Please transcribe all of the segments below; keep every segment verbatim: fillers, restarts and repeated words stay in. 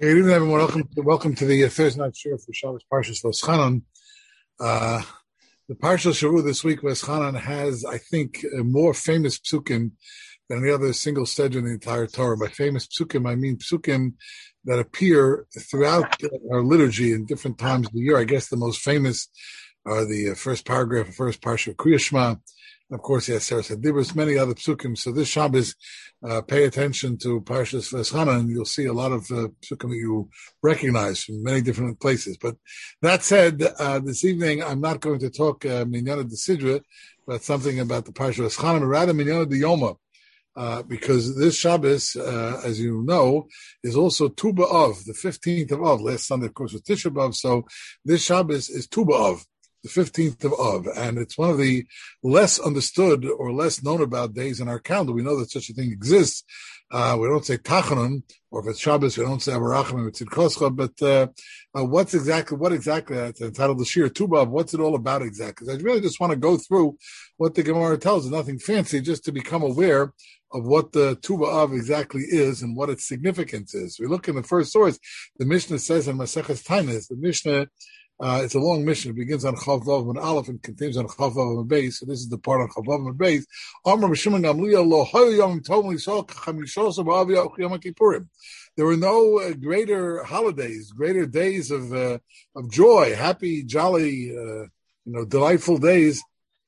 Good evening, everyone. Welcome to, welcome to the uh, Thursday night show for Shabbos Parshas Voschanan. Uh, the Parshas Shavu this week, Voschanan, has, I think, uh, more famous psukim than any other single seder in the entire Torah. By famous psukim, I mean psukim that appear throughout our liturgy in different times of the year. I guess the most famous are the uh, first paragraph, the first parsha of Kriya Shema. And of course, yes, Sarah said, there was many other psukim. So this Shabbos, uh, pay attention to Parshas Voschanan, and you'll see a lot of uh, psukim that you recognize from many different places. But that said, uh, this evening, I'm not going to talk uh, Minyana de Sidra, but something about the Parshas Voschanan, but rather Minyana de Yoma. Uh, because this Shabbos, uh, as you know, is also Tu B'Av, the fifteenth of Av. Last Sunday, of course, was Tisha B'Av, so this Shabbos is Tu B'Av, the fifteenth of Av, and it's one of the less understood or less known about days in our calendar. We know that such a thing exists. Uh, we don't say Tachanun, or if it's Shabbos, we don't say Avarachim, it's Tzidkoscha, but uh, uh, what's exactly, what exactly, uh, it's entitled the Shir Tu B'Av, what's it all about exactly? Because I really just want to go through what the Gemara tells us, nothing fancy, just to become aware of what the Tu B'Av exactly is and what its significance is. We look in the first source, the Mishnah says in Maseches Tainis, the Mishnah, uh, it's a long Mishnah, it begins on Chav Vav and Aleph and continues on Chav Vav and Beis, so this is the part on Chav Vav and Beis. Amar B'Shimon Gamliel lo hayu yom tov l'Yisrael k'chamishosa b'Av Yom Kippurim. There were no uh, greater holidays, greater days of uh, of joy, happy, jolly, uh, you know, delightful days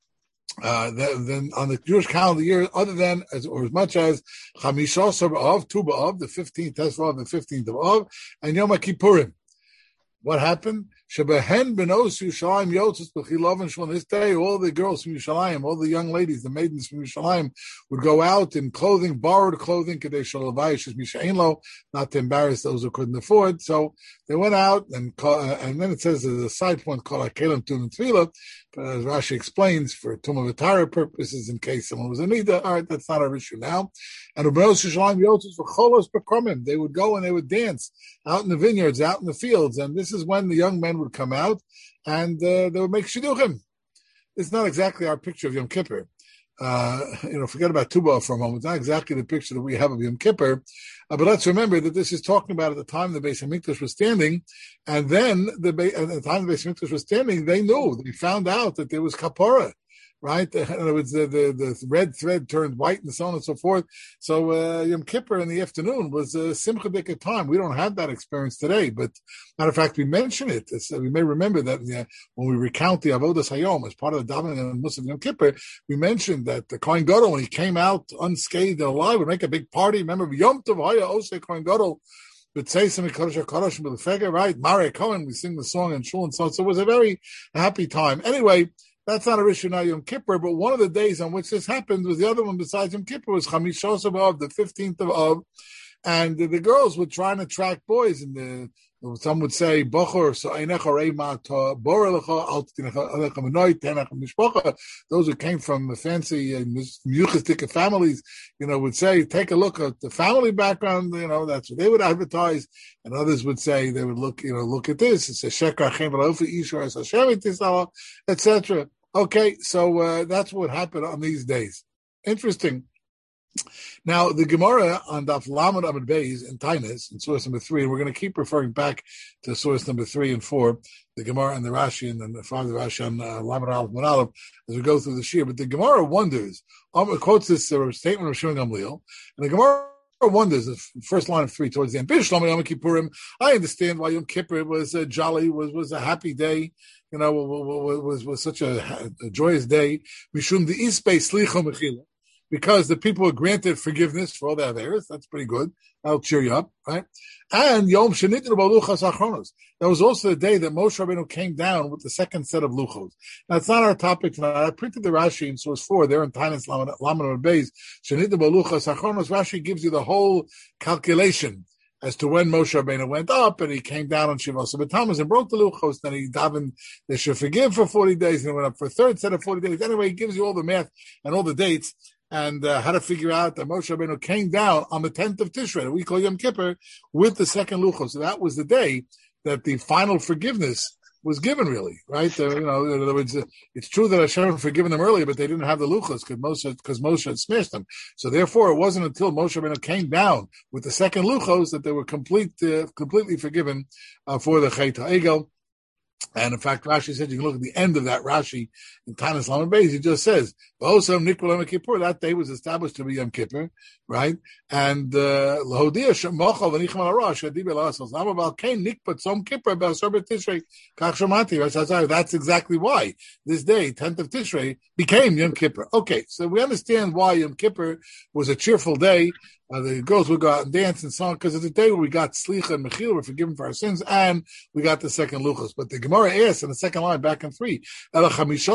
Uh, then on the Jewish calendar year, other than as or as much as Chamishos of Tu B'Av, the fifteenth Tesvav, the fifteenth of Av, and Yom Kippurim. What happened? Shebehen benos Yushalayim Yotzes b'Chilav Shmon. This day, all the girls from Yushalayim, all the young ladies, the maidens from Yushalayim, would go out in clothing, borrowed clothing, Kadei Shalavayis Mishainlo, not to embarrass those who couldn't afford. So they went out, and uh, and then it says as a side point, Kol HaKelim Tun Tefillah. But as Rashi explains, for Tumah V'Tara purposes, in case someone was in need, all right, that's not our issue now. And Ubenos Yushalayim Yotzes v'Cholos B'Kromim. They would go and they would dance out in the vineyards, out in the fields, and this is when the young men would come out and uh, they would make shidduchim. It's not exactly our picture of Yom Kippur. Uh, you know, forget about Tu B'Av for a moment. It's not exactly the picture that we have of Yom Kippur. Uh, but let's remember that this is talking about at the time the Beis Hamikdash was standing, and then the at the time the Beis Hamikdash was standing, they knew, they found out that there was kapara, right? In other words, the, the, the red thread turned white and so on and so forth. So uh, Yom Kippur in the afternoon was a Simcha Dika time. We don't have that experience today, but matter of fact, we mention it. It's, uh, we may remember that uh, when we recount the Avodas Hayom as part of the davening and Musaf Yom Kippur, we mentioned that the Kohen Gadol, when he came out unscathed and alive, would make a big party. Remember, Yom Tov Haya Oseh Kohen Gadol, but say some Kodesh HaKadosh with the Fega, right? Mare Cohen, we sing the song and Shul and so on. So it was a very happy time. Anyway, that's not a issue now, Yom Kippur, but one of the days on which this happened was the other one besides Yom Kippur was Chamishos of Av, the fifteenth of Av, and the, the girls would try and attract boys, and the, some would say, Bochor, so those who came from fancy and uh, families, you know, would say, take a look at the family background, you know, that's what they would advertise, and others would say, they would look, you know, look at this, it's a Shekar et cetera. Okay, so uh, that's what happened on these days. Interesting. Now, the Gemara on Daf Lamed Amud Beis in Tainis, in source number three, and we're going to keep referring back to source number three and four, the Gemara and the Rashi, and then the father the Rashi on uh, Lamed Aleph Aleph, as we go through the Shir. But the Gemara wonders, um, quotes this uh, statement of Shimon Gamliel, and the Gemara wonders, the first line of three towards the end, Yom Kippurim, I understand why Yom Kippur was a jolly, was, was a happy day, you know, was, was, was such a, a joyous day. Mishum the Ispe Slicha Mechila. Because the people were granted forgiveness for all their errors. That's pretty good. That'll cheer you up, right? And Yom Shenitnu Baluchas Achronos. That was also the day that Moshe Rabbeinu came down with the second set of luchos. Now, it's not our topic tonight. I printed the Rashi in source four. There in Tainis Lamed Amud Beis. Shenitnu Baluchas Achronos. Rashi gives you the whole calculation as to when Moshe Rabbeinu went up and he came down on Shivas B'Tammuz and broke the luchos. Then he davened they should forgive for forty days and he went up for a third set of forty days. Anyway, he gives you all the math and all the dates. And uh, how to figure out that Moshe Rabbeinu came down on the tenth of Tishrei, that we call Yom Kippur, with the second luchos. So that was the day that the final forgiveness was given, really, right? Uh, you know, in other words, uh, it's true that Hashem had forgiven them earlier, but they didn't have the luchos because Moshe, because Moshe had smashed them. So therefore, it wasn't until Moshe Rabbeinu came down with the second luchos that they were complete, uh, completely forgiven uh, for the Chet HaEgel. And in fact, Rashi said you can look at the end of that Rashi in Tanis Lamed Beis. He just says, that day was established to be Yom Kippur, right? And Lahodia Shemochal v'Nicham al Rosh Adibel Asos Namaval Kain Nikpat Tzom Kippur B'Asar B'Tishrei Kach Shomati. That's exactly why this day, tenth of Tishrei, became Yom Kippur. Okay, so we understand why Yom Kippur was a cheerful day. Uh, the girls would go out and dance and so on because it's a day where we got Slicha and Mechila, we're forgiven for our sins, and we got the second Luchos. But the Gemara asks in the second line, back in three, what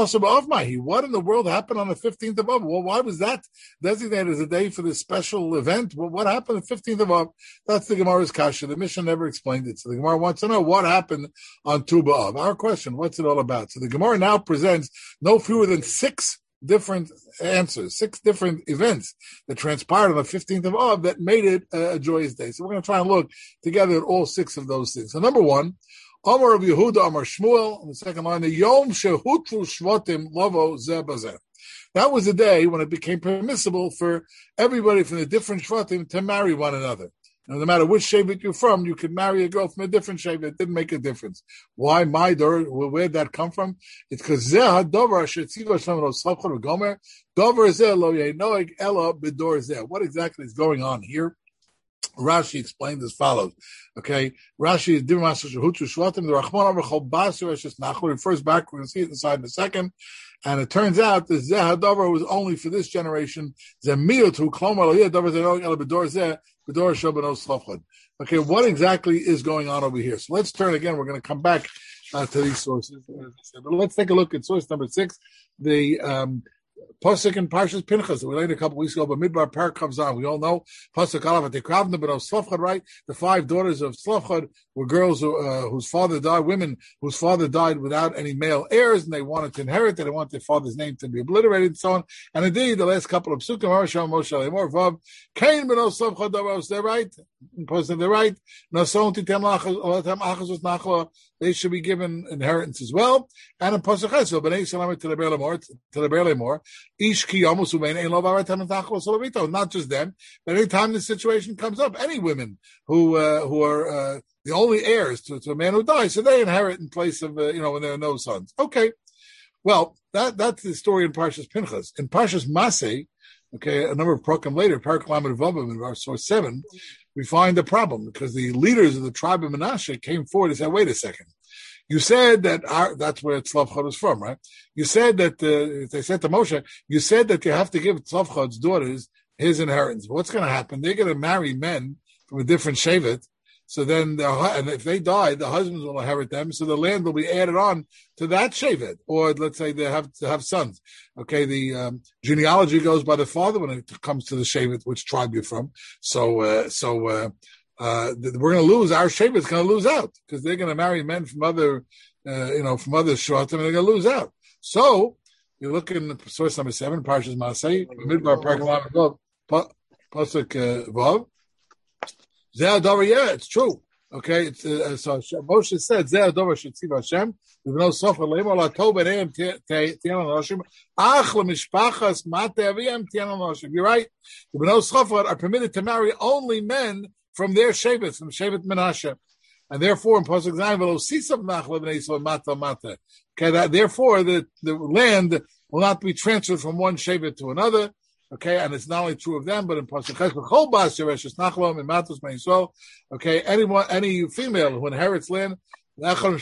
in the world happened on the fifteenth of Av? Well, why was that designated as a day for this special event? Well, what happened on the fifteenth of Av? That's the Gemara's kasha. The Mishnah never explained it. So the Gemara wants to know what happened on Tu B'Av. Our question, what's it all about? So the Gemara now presents no fewer than six different answers, six different events that transpired on the fifteenth of Av that made it a joyous day. So we're going to try and look together at all six of those things. So number one, Amar of Yehuda, Amar Shmuel, on the second line, the Yom Shehutru Shvatim Lavo Zeh Bazeh. That was the day when it became permissible for everybody from the different Shvatim to marry one another. Now, no matter which Shevet you're from, you could marry a girl from a different Shevet. It didn't make a difference. Why? My door, where'd that come from? It's because Zeh HaDovar Shetziva Shem Lo Savchon V'Gomer Dover Zeh Lo Yeinoeg Ela B'Dor Zeh. What exactly is going on here? Rashi explained as follows. Okay, Rashi is Divim Asher Shehutu Shvatim the Rachman Avachol Basu Eshes Nachor refers back. We're going to see it inside in a second. And it turns out that Zeh HaDover was only for this generation. Zeh Miyot Hu Klomar Lo Yeh Dover Zeh Lo Ela B'Dor Zeh. Okay, what exactly is going on over here? So let's turn again. We're going to come back uh, to these sources. But let's take a look at source number six, the um, Pasuk in Parshas Pinchas that we learned a couple weeks ago, but Midbar Parak comes on. We all know Pasuk Aleph Tekravna but of Tzlofchad, right? The five daughters of Tzlofchad were girls who, uh, whose father died, women whose father died without any male heirs, and they wanted to inherit. They wanted their father's name to be obliterated, and so on. And indeed, the last couple of Psukim, Arasham Moshe Lemor Vav, Cain ben Tzlofchad Davos, they're right. In Pasuk, they're right. Nason Titem Achaz Achaz Nachla. They should be given inheritance as well. And in Pasuk Chesed, Bnei Yisrael to the Berlemor, to the Berlemor, Ish Ki Yomus Ubein Ein Lo Varatam Tachlo Solovito. Not just them, but any time this situation comes up, any women who uh, who are uh, the only heirs to, to a man who dies, so they inherit in place of uh, you know when there are no sons. Okay, well that that's the story in Parshas Pinchas. In Parshas Masei, okay, a number of prokem later, Parak Lamed Vavim in verse seven, we find a problem because the leaders of the tribe of Menashe came forward and said, "Wait a second. You said that our, that's where Tzlofchad is from, right? You said that uh, they said to Moshe, you said that you have to give Tzlofchad's daughters his inheritance. What's going to happen? They're going to marry men from a different shevet. So then, the, and if they die, the husbands will inherit them. So the land will be added on to that shevet, or let's say they have to have sons. Okay, the um, genealogy goes by the father when it comes to the shevet, which tribe you're from. So, uh, so." Uh, Uh, we're going to lose, our Shevet is going to lose out because they're going to marry men from other, uh, you know, from other Shvatim and they're going to lose out. So, you look in source number seven, Parshas Masei, Midbar Parak Vav, Pasuk Vav. Zeh HaDover, yeah, it's true. Okay, it's, uh, so Moshe said, Zeh HaDover Shetziv Hashem, V'bno Sofer Leimor Lato B'neim Tiyan Anoshim, Ach L'mishpachas Mate Aviyam Tiyan Anoshim. You're right. The B'no Sofer are permitted to marry only men from their Shevet, from Shevet Menashe. And therefore, in Pasuk Zayin, V'lo Sisav Nachla B'nei Yisrael Mata Mata. Okay, that, therefore, the, the land will not be transferred from one Shevet to another. Okay, and it's not only true of them, but in Pasuk Ches, B'chol Bas Yereshes Nachla, in Matos B'nei Yisrael. Okay, anyone, any female who inherits land, She's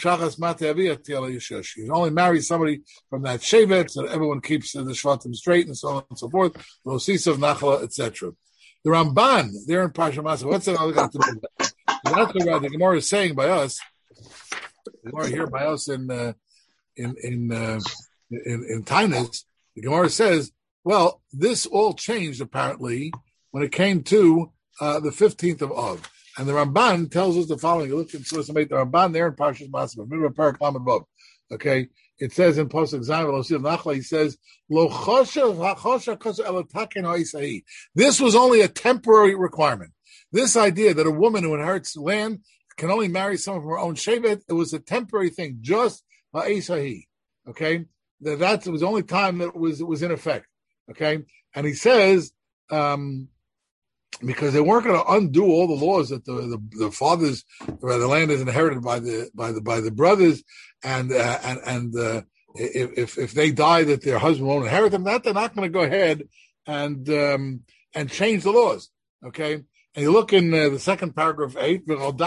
only married somebody from that Shevet, so everyone keeps the Shvatim straight, and so on and so forth. V'lo Sisav Nachla, et cetera. The Ramban, there in Parsha Masei, what's that all got to do with that? That's what the Gemara is saying by us. The Gemara here by us in uh, in in, uh, in in Tainus, the Gemara says, well, this all changed apparently when it came to uh, the fifteenth of Av, and the Ramban tells us the following. You look at source eight, the Ramban there in Parsha Masei, remember Parak Lamed Vav, okay. It says in Pasuk Zayin, Nachla, he says, Lo this was only a temporary requirement. This idea that a woman who inherits land can only marry someone from her own shevet. It was a temporary thing, just ha'es hahi. Okay, that that was the only time that it was it was in effect. Okay, and he says um, because they weren't going to undo all the laws that the, the the fathers, where the land is inherited by the by the by the brothers, and uh, and and uh, if if they die, that their husband won't inherit them. That they're not going to go ahead and um, and change the laws. Okay, and you look in uh, the second paragraph eight.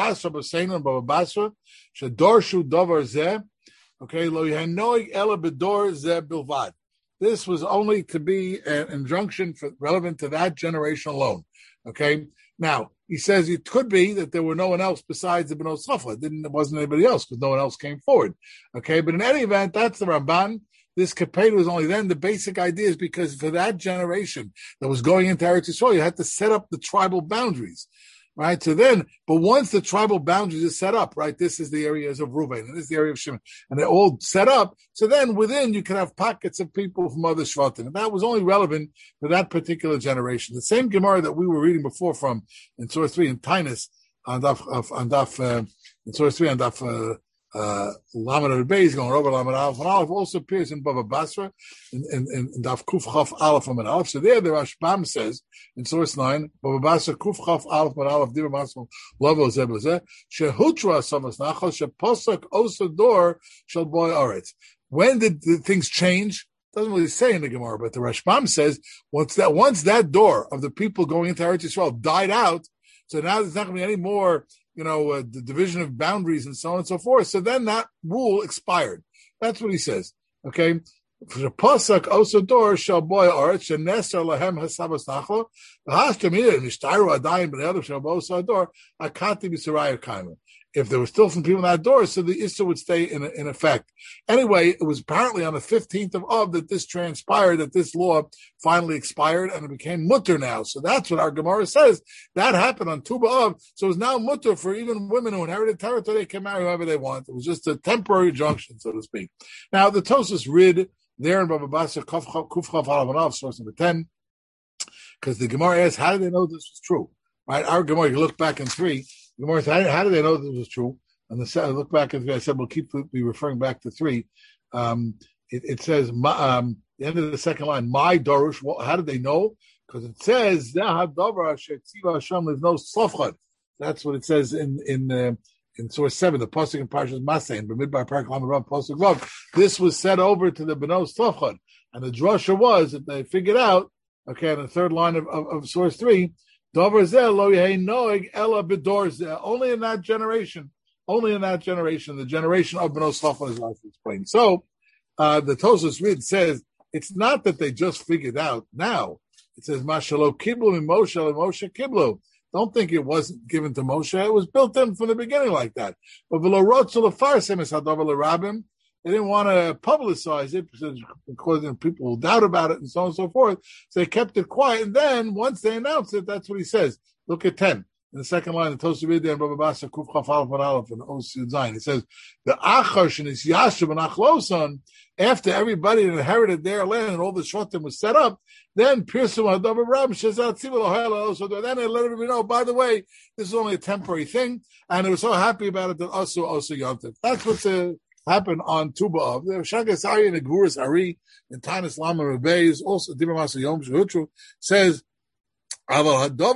Okay, lo yanoig ela bedor ze bilvad. This was only to be an injunction for, relevant to that generation alone. Okay. Now he says it could be that there were no one else besides the Bnei Tzlafla. It didn't. It wasn't anybody else because no one else came forward. Okay. But in any event, that's the Ramban. This Kapeda was only then. The basic idea is because for that generation that was going into Eretz Yisrael, you had to set up the tribal boundaries. Right. So then, but once the tribal boundaries are set up, right, this is the areas of Reuven and this is the area of Shimon, and they're all set up. So then within you can have pockets of people from other Shvatim. And that was only relevant for that particular generation. The same Gemara that we were reading before from in Surah three in Tainus, on Daf, on Daf, uh, in Surah three on Daf, uh, Uh, Lamed Beis going over Lamed Aleph and Aleph also appears in Bava Basra in, in, in Daf Kuf Chaf Aleph and Aleph. So there the Rashbam says in source nine, Bava Basra Kuf Chaf Aleph and Aleph Dibur Masel Lavo Zebazeh Shehutra Samas Nachal Sheposak Osador Shel Boy Aretz. When did the things change? Doesn't really say in the Gemara, but the Rashbam says once that once that door of the people going into Eretz Yisrael died out, so now there's not going to be any more, you know, uh, the division of boundaries and so on and so forth. So then that rule expired. That's what he says. Okay. The Pasuk Osador shall boy aretz sheneser lahem hasabas nachlo v'hashtamir mishtaru adayim b'ne'adav shall boy Osador akati b'saraya kaima. If there were still some people in that door, so the issue would stay in, in effect. Anyway, it was apparently on the fifteenth of Av that this transpired, that this law finally expired, and it became mutter now. So that's what our Gemara says. That happened on Tu B'Av. So it's now mutter for even women who inherited territory. They can marry whoever they want. It was just a temporary junction, so to speak. Now, the Tosas Rid there in Bava Basra, Kuf Chav Halav, source number ten, because the Gemara asks, how did they know this was true? Right? Our Gemara, you look back in three, Gemara said, how did they know this was true? And the I look back at three, I said, we'll keep be referring back to three. Um, it, it says, um, the end of the second line, my Darush. Well, how did they know? Because it says, there's no Sofchad. That's what it says in in uh, in source seven, the Pasuk in Parshas Masay, but Midbar Parak Lamarav Pasuk Vav. This was set over to the Beno Sofchad. And the drasha was that they figured out, okay, in the third line of, of, of source three, only in that generation, only in that generation, the generation of Bnei Safon is like explained. So uh, the Tosas Rid says it's not that they just figured out now. It says Mashalo Kiblu and Moshe and Moshe Kiblu. Don't think it wasn't given to Moshe; it was built in from the beginning like that. But they didn't want to publicize it because people will doubt about it and so on and so forth. So they kept it quiet. And then once they announced it, that's what he says. Look at ten. In the second line, the Tosavide and Baba Basa, Kuf Chaf Aleph and Aleph and Osid Zayin. It says, the Achash and his Yashub and Achloson, after everybody inherited their land and all the Shotim was set up, then Pirsum Hadav Ram Shazat Sibul also then they let everybody know, by the way, this is only a temporary thing, and they were so happy about it that also also Yontif. That's what's uh, happened on Tu B'Av. The Shagas Ari and the Guras Ari and Tanis Lama Rebbeis, also Dibra Masa Yom Shehutru says, he said a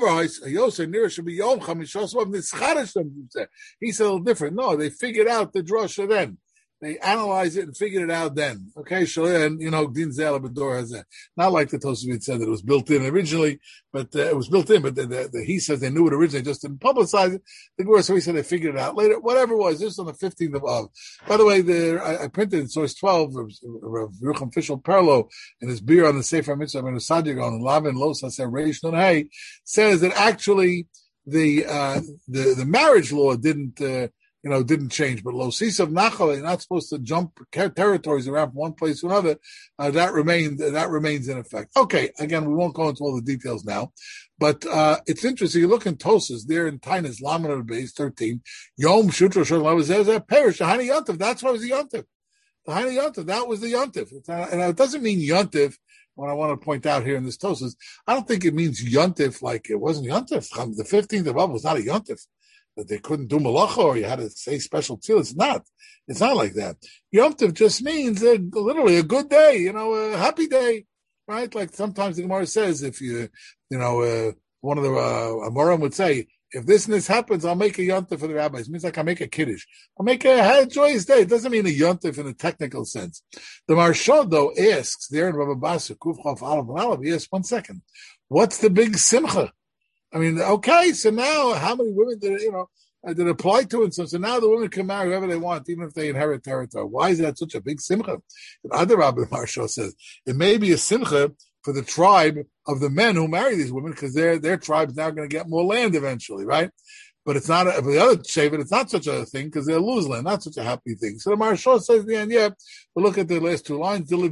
little different. No, they figured out the drasha then. They analyzed it and figured it out then. Okay, so and you know, Din Zela Bedor has that. Not like the Tosafot said that it was built in originally, but uh, it was built in. But the, the, the, he says they knew it originally, just didn't publicize it. The Gemara, so he said they figured it out later. Whatever it was, this on the fifteenth of Av. By the way, the, I, I printed in source twelve of Yerucham Fishel Perlo and his beer on the Sefer Mitzvah and Sadig on Lavin Los Haser Reish Nun Hey says that actually the uh, the the marriage law didn't. Uh, You know, didn't change, but Losis of Nachal, you're not supposed to jump territories around from one place to another. Uh, that remains that remains in effect. Okay, again, we won't go into all the details now, but uh, it's interesting. You look in Tosas there in Tainus Lamed Base thirteen, Yom Shutra Shalom was there. Perish the Hani Yontif. That's why it was the Yontif. The Hani Yontif. That was the Yontif. And it doesn't mean Yontif. What I want to point out here in this Tosas, I don't think it means Yontif like it wasn't Yontif. The fifteenth of Av was not a Yontif. that they couldn't do malacha or you had to say special tefillah. It's not. It's not like that. Yom Tov just means a, literally a good day, you know, a happy day, right? Like sometimes the Gemara says, if you, you know, uh, one of the uh, Amorim would say, if this and this happens, I'll make a Yom Tov for the rabbis. It means like I'll make a Kiddush. I'll make a, a joyous day. It doesn't mean a Yom Tov in a technical sense. The Maharsha, though, asks there in Rabbi Basa, Kuf Chof Aleph Aleph, yes, one second. What's the big simcha? I mean, okay, so now how many women did it, you know, did it apply to? And so, so now the women can marry whoever they want, even if they inherit territory. Why is that such a big simcha? The other Rabbi Maharsha says, it may be a simcha for the tribe of the men who marry these women, because their their tribe's now going to get more land eventually, right? But it's not, a, for the other Shevet, it's not such a thing, because they'll lose land, not such a happy thing. So the Maharsha says at the end, yeah, but look at the last two lines, for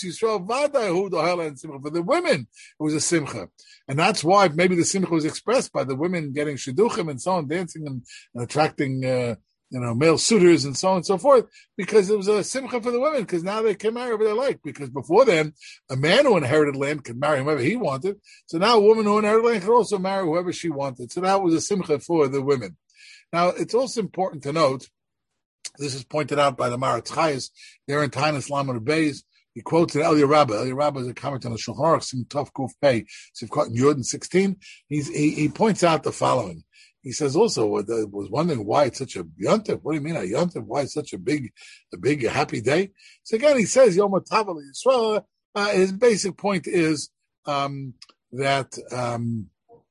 the women, it was a simcha. And that's why maybe the simcha was expressed by the women getting shidduchim and so on, dancing and, and attracting, uh, you know, male suitors and so on and so forth, because it was a simcha for the women, because now they can marry whoever they like. Because before then, a man who inherited land could marry whoever he wanted. So now a woman who inherited land could also marry whoever she wanted. So that was a simcha for the women. Now, it's also important to note, this is pointed out by the Maratz Chayes, there in Tainas Lamed Beis. He quotes an Elia Rabba. Elia Rabba is a comment on the Shulchan Aruch, Sim Tov Kuf Pei, Sivkot Yud and sixteen. He's, he, he points out the following. He says also, uh, was wondering why it's such a yontif. What do you mean a yontif? Why it's such a big, a big, a happy day? So again, he says Yom HaTav Yisrael. Uh, his basic point is um, that um,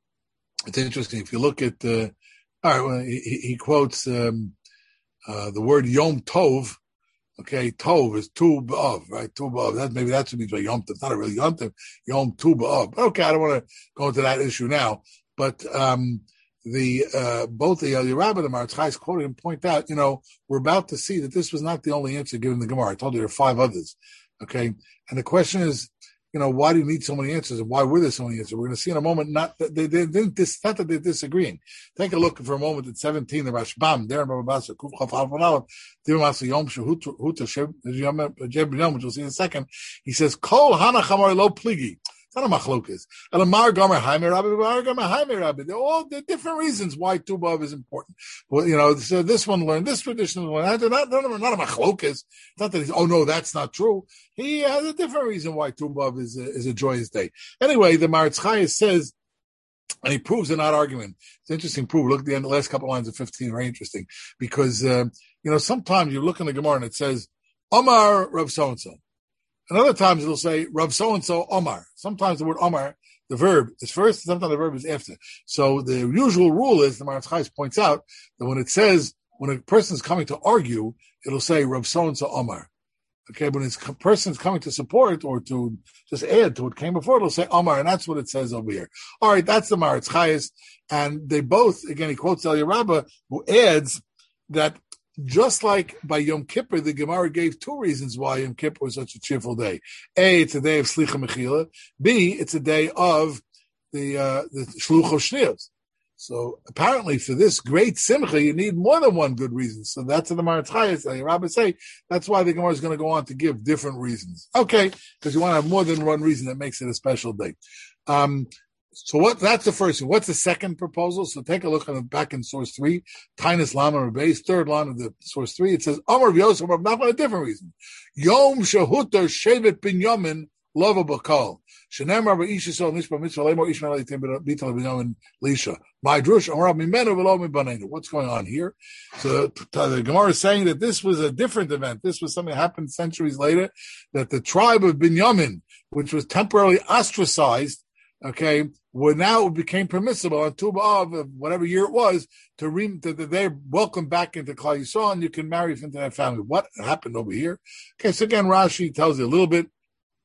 it's interesting. If you look at, uh, all right, well, he, he quotes um, uh, the word Yom Tov. Okay, Tov is Tu B'Av, right? Tu B'Av. That maybe that's what means by Yom Tov. Not a real Yom Tov. Yom Tu B'Av. Okay, I don't want to go into that issue now, but. Um, The uh, both the Elia Rabba and the Maratz Chayes quoted and point out, you know, we're about to see that this was not the only answer given the Gemara. I told you there are five others, okay? And the question is, you know, why do you need so many answers, and why were there so many answers? We're going to see in a moment. Not that they, they didn't. Dis, not that they're disagreeing. Take a look for a moment at seventeen. The Rashbam there in Baba Basra, Kuf Chaf Alf Aleph, Dimasa Yom Shehut Huta Sheb Jeb Yom, which we'll see in a second. He says, Kol Hana Chamar Lo Pligi. It's not a machlokes. Elamar Gomer Haimer Rabbi, Mar Gomer Haimer Rabbi. They're all the different reasons why Tu B'Av is important. Well, you know, so this one learned, this tradition learned. Not, not, not a machlokes. It's not that he's, oh no, that's not true. He has a different reason why Tu B'Av is a, is a joyous day. Anyway, the Maratz Chayes says, and he proves they're not arguing. It's an interesting proof. Look at the end, the last couple of lines of fifteen, very interesting. Because, uh, you know, sometimes you look in the Gemara and it says, Omar Rav so-and-so. And other times it'll say Rav so-and-so Omar. Sometimes the word Omar, the verb is first, sometimes the verb is after. So the usual rule is, the Maratz Chayes points out, that when it says, when a person is coming to argue, it'll say Rav so-and-so Omar. Okay, when it's a person's coming to support or to just add to what came before, it'll say Omar, and that's what it says over here. All right, that's the Maratz Chayes. And they both, again, he quotes Elia Rabba, who adds that just like by Yom Kippur, the Gemara gave two reasons why Yom Kippur was such a cheerful day. A, it's a day of Slicha Mechila. B, it's a day of the uh, the Shluch of Shniyos. So apparently for this great Simcha, you need more than one good reason. So that's what the Maratz Chayes, the Rabbi say, that's why the Gemara is going to go on to give different reasons. Okay, because you want to have more than one reason that makes it a special day. Um, So what? That's the first thing. What's the second proposal? So take a look on the back in source three, Tainas Lamed Beis, third line of the source three. It says Amar Yosef, but not for a different reason. Yom Shehutar Shevet Binyamin Lova Bakal. Shenemar B'Ishasol Nishba Mitzvah Lemo Ishmael Eitim B'Tal Binyamin Lisha. My drush Amar Mimenu V'Lo Mibanenu. What's going on here? So the Gemara is saying that this was a different event. This was something that happened centuries later. That the tribe of Binyamin, which was temporarily ostracized, okay, well, now it became permissible on Tu B'Av, whatever year it was, to re, that they're welcomed back into Klal Yisrael, and you can marry into that family. What happened over here? Okay, so again, Rashi tells you a little bit.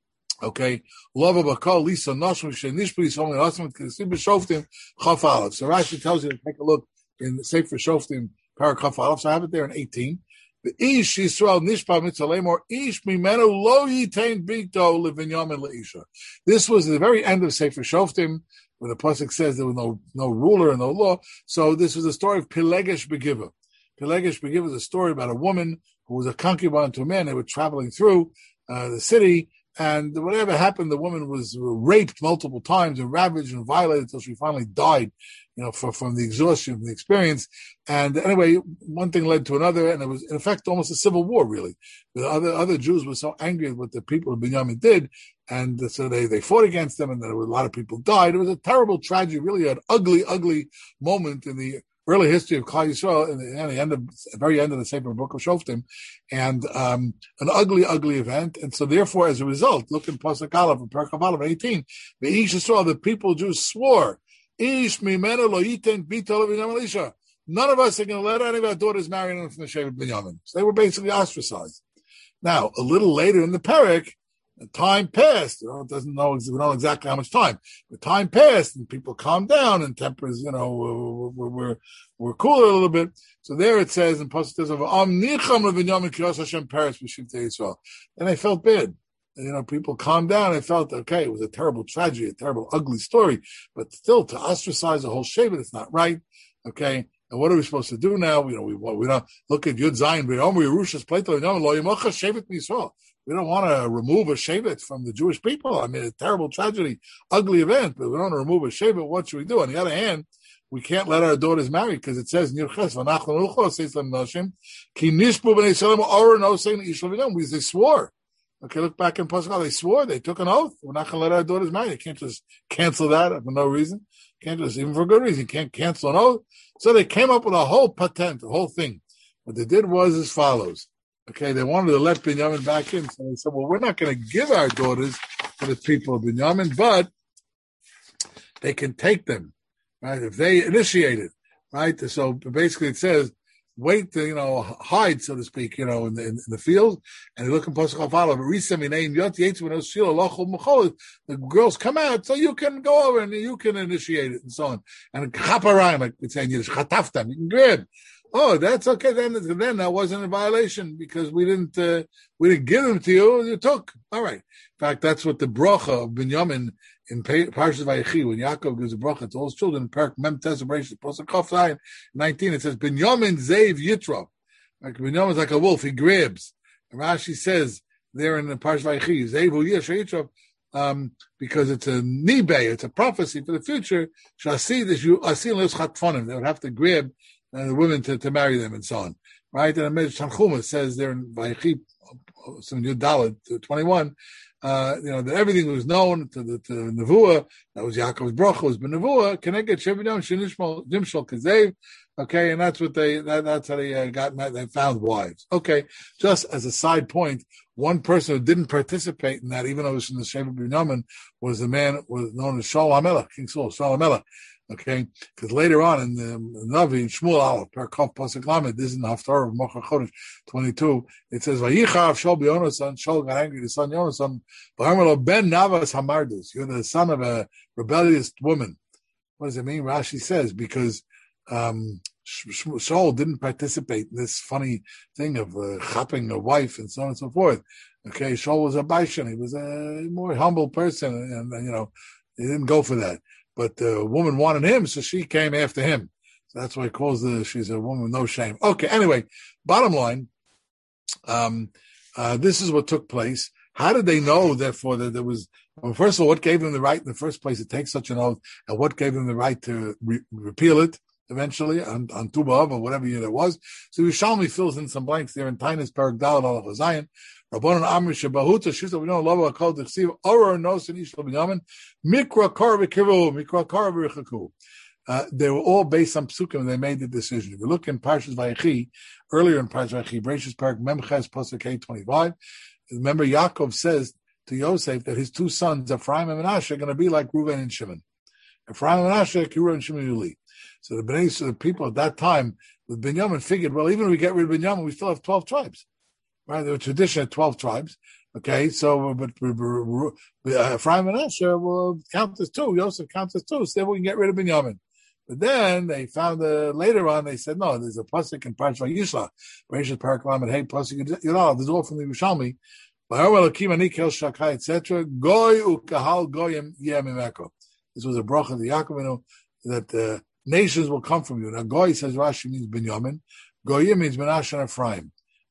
Okay, Lava Bakal Lisa Noshim Shenishbu Yisrael Asmat Kesib Shoftim Chaf Aleph. So Rashi tells you to take a look in the Sefer Shoftim Parak Chaf Aleph. So I have it there in eighteen. The Ish Yisrael Nishpa Mitzalemor Ish Mimenu Lo Yitain Bito Levinyamin Leisha. This was the very end of Sefer Shoftim, where the pasuk says there was no no ruler and no law. So this was the story of Pelegesh Begiva. Pelegesh Begiva is a story about a woman who was a concubine to a man. They were traveling through uh, the city, And whatever happened, the woman was raped multiple times and ravaged and violated until she finally died, you know, for, from the exhaustion of the experience. And anyway, one thing led to another, and it was, in effect, almost a civil war, really. The other other Jews were so angry at what the people of Binyamin did, and so they, they fought against them, and there were a lot of people died. It was a terrible tragedy, really an ugly, ugly moment in the early history of Klal Yisrael, in the, in the end of, very end of the Sefer Book of Shoftim, and um, an ugly, ugly event. And so, therefore, as a result, look in Pasuk Aleph, in Perek Aleph eighteen, the Ish Yisrael, the people Jews swore, Ish mimenu lo yiten bito leBinyamin Elisha. None of us are going to let any of our daughters marry anyone from the Shevet Binyamin. So they were basically ostracized. Now, a little later in the Perek, time passed. You know, it doesn't know, we don't know exactly how much time, but time passed and people calmed down and tempers, you know, were, were, were cooler a little bit. So there it says in Pasuk of Am Nicham leBinyamin Ki Yos Hashem Peres B'Shivtei Yisrael. And I felt bad. And, you know, people calmed down. I felt, okay, it was a terrible tragedy, a terrible, ugly story, but still to ostracize a whole Shevet, it's not right. Okay. And what are we supposed to do now? You know, we we don't look at Yud Zayin. We don't We don't want to remove a shevet from the Jewish people. I mean, a terrible tragedy, ugly event, but we don't want to remove a shevet. What should we do? On the other hand, we can't let our daughters marry because it says in Yerches, we they swore. Okay, look back in Pasuk. They swore. They took an oath. We're not going to let our daughters marry. You can't just cancel that for no reason. Can't just, even for good reason, you can't cancel an oath. So they came up with a whole patent, a whole thing. What they did was as follows. Okay, they wanted to let Binyamin back in. So they said, well, we're not going to give our daughters to the people of Binyamin, but they can take them, right? If they initiate it, right? So basically it says, wait to, you know, hide, so to speak, you know, in the, in, in the field. And they look in Pasuk Aleph, the girls come out, so you can go over and you can initiate it and so on. And chaparayim, like we say in Yiddish, chataftam, you can grab. Oh, that's okay. Then, then that wasn't a violation because we didn't, uh, we didn't give them to you. You took. All right. In fact, that's what the bracha of Binyamin in Parshas Vayechi, when Yaakov gives a bracha to all his children, in Perek Mem Tes Bereshit, Pasuk Chaf Zayin, nineteen, it says, Binyamin Zeiv Yitra. Like Binyamin is like a wolf, he grabs. And Rashi says there in the Parshas Vayechi, Zeiv Yesh Yitra, um, because it's a nibe, it's a prophecy for the future. Shasi that you asil les chatfonim, they would have to grab uh, the women to, to marry them and so on. Right? And the Tanchuma says there in Vayechi, some Yud Dalet twenty-one, uh, you know, that everything was known to the to Nevuah. That was Yaakov's bracha, was Benevuah. Connected Shevidam Shinishmal Dimshal Kazev. Okay, and that's what they. That, that's how they uh, got. They found wives. Okay, just as a side point, one person who didn't participate in that, even though it was in the Shevet Binyamin, was the man was known as Shaul HaMelech, King Saul, Shaul HaMelech. Okay, because later on in the Navi, in Shmuel Aleph, Perkov Pasuk Lamed, this is in the Haftarah of Mocha Chodesh twenty-two, it says, Vayichav Shaul b'Yonasan, Shaul got angry, the son Yonasan, V'harmelo ben Navas Hamardus, you're the son of a rebellious woman. What does it mean? Rashi says, because um, Shaul didn't participate in this funny thing of uh, chapping a wife and so on and so forth. Okay, Shaul was a Baishan, he was a more humble person, and, and you know, he didn't go for that. But the woman wanted him, so she came after him. So that's why he calls the, she's a woman with no shame. Okay, anyway, bottom line, um, uh, this is what took place. How did they know, therefore, that there was, well, first of all, what gave them the right in the first place to take such an oath, and what gave them the right to re- repeal it eventually on, on Tu B'Av or whatever year it was? So Yerushalmi fills in some blanks there in Tainis Perek Daled Al Chazayin. Rabbanon Amr Shebahuta, she said, we don't love our call to receive Oror Nos and Ishla Binyamin, Mikra Kar V'Kiru, Mikra Kar V'Richaku. They were all based on Psukim, and they made the decision. If you look in Parshas Vayechi, earlier in Parshas Vayechi, Bereshis Perek Memches Pasuk K twenty-five, remember Yaakov says to Yosef that his two sons, Ephraim and Menashe, are going to be like Reuven and Shimon. Ephraim and Menashe, Kirua and Shimon Yuli. So the Bnei, so the people at that time with Binyamin figured, well, even if we get rid of Binyamin, we still have twelve tribes. Right, there was tradition of twelve tribes. Okay, so but uh, Ephraim and Asher will count as two. Yosef counts as two. So then we can get rid of Binyamin. But then they found uh, later on they said no. There's a pasuk in Parshas Vayishlach, Bereshis Perek Lamed Hey pasuk. You know, this is all from the Yerushalmi. et cetera. Goy ukahal goyim yemimeko. This was a bracha of the Yaakov that uh, nations will come from you. Now Goy says Rashi means Binyamin. Goyim means Menashe and Ephraim.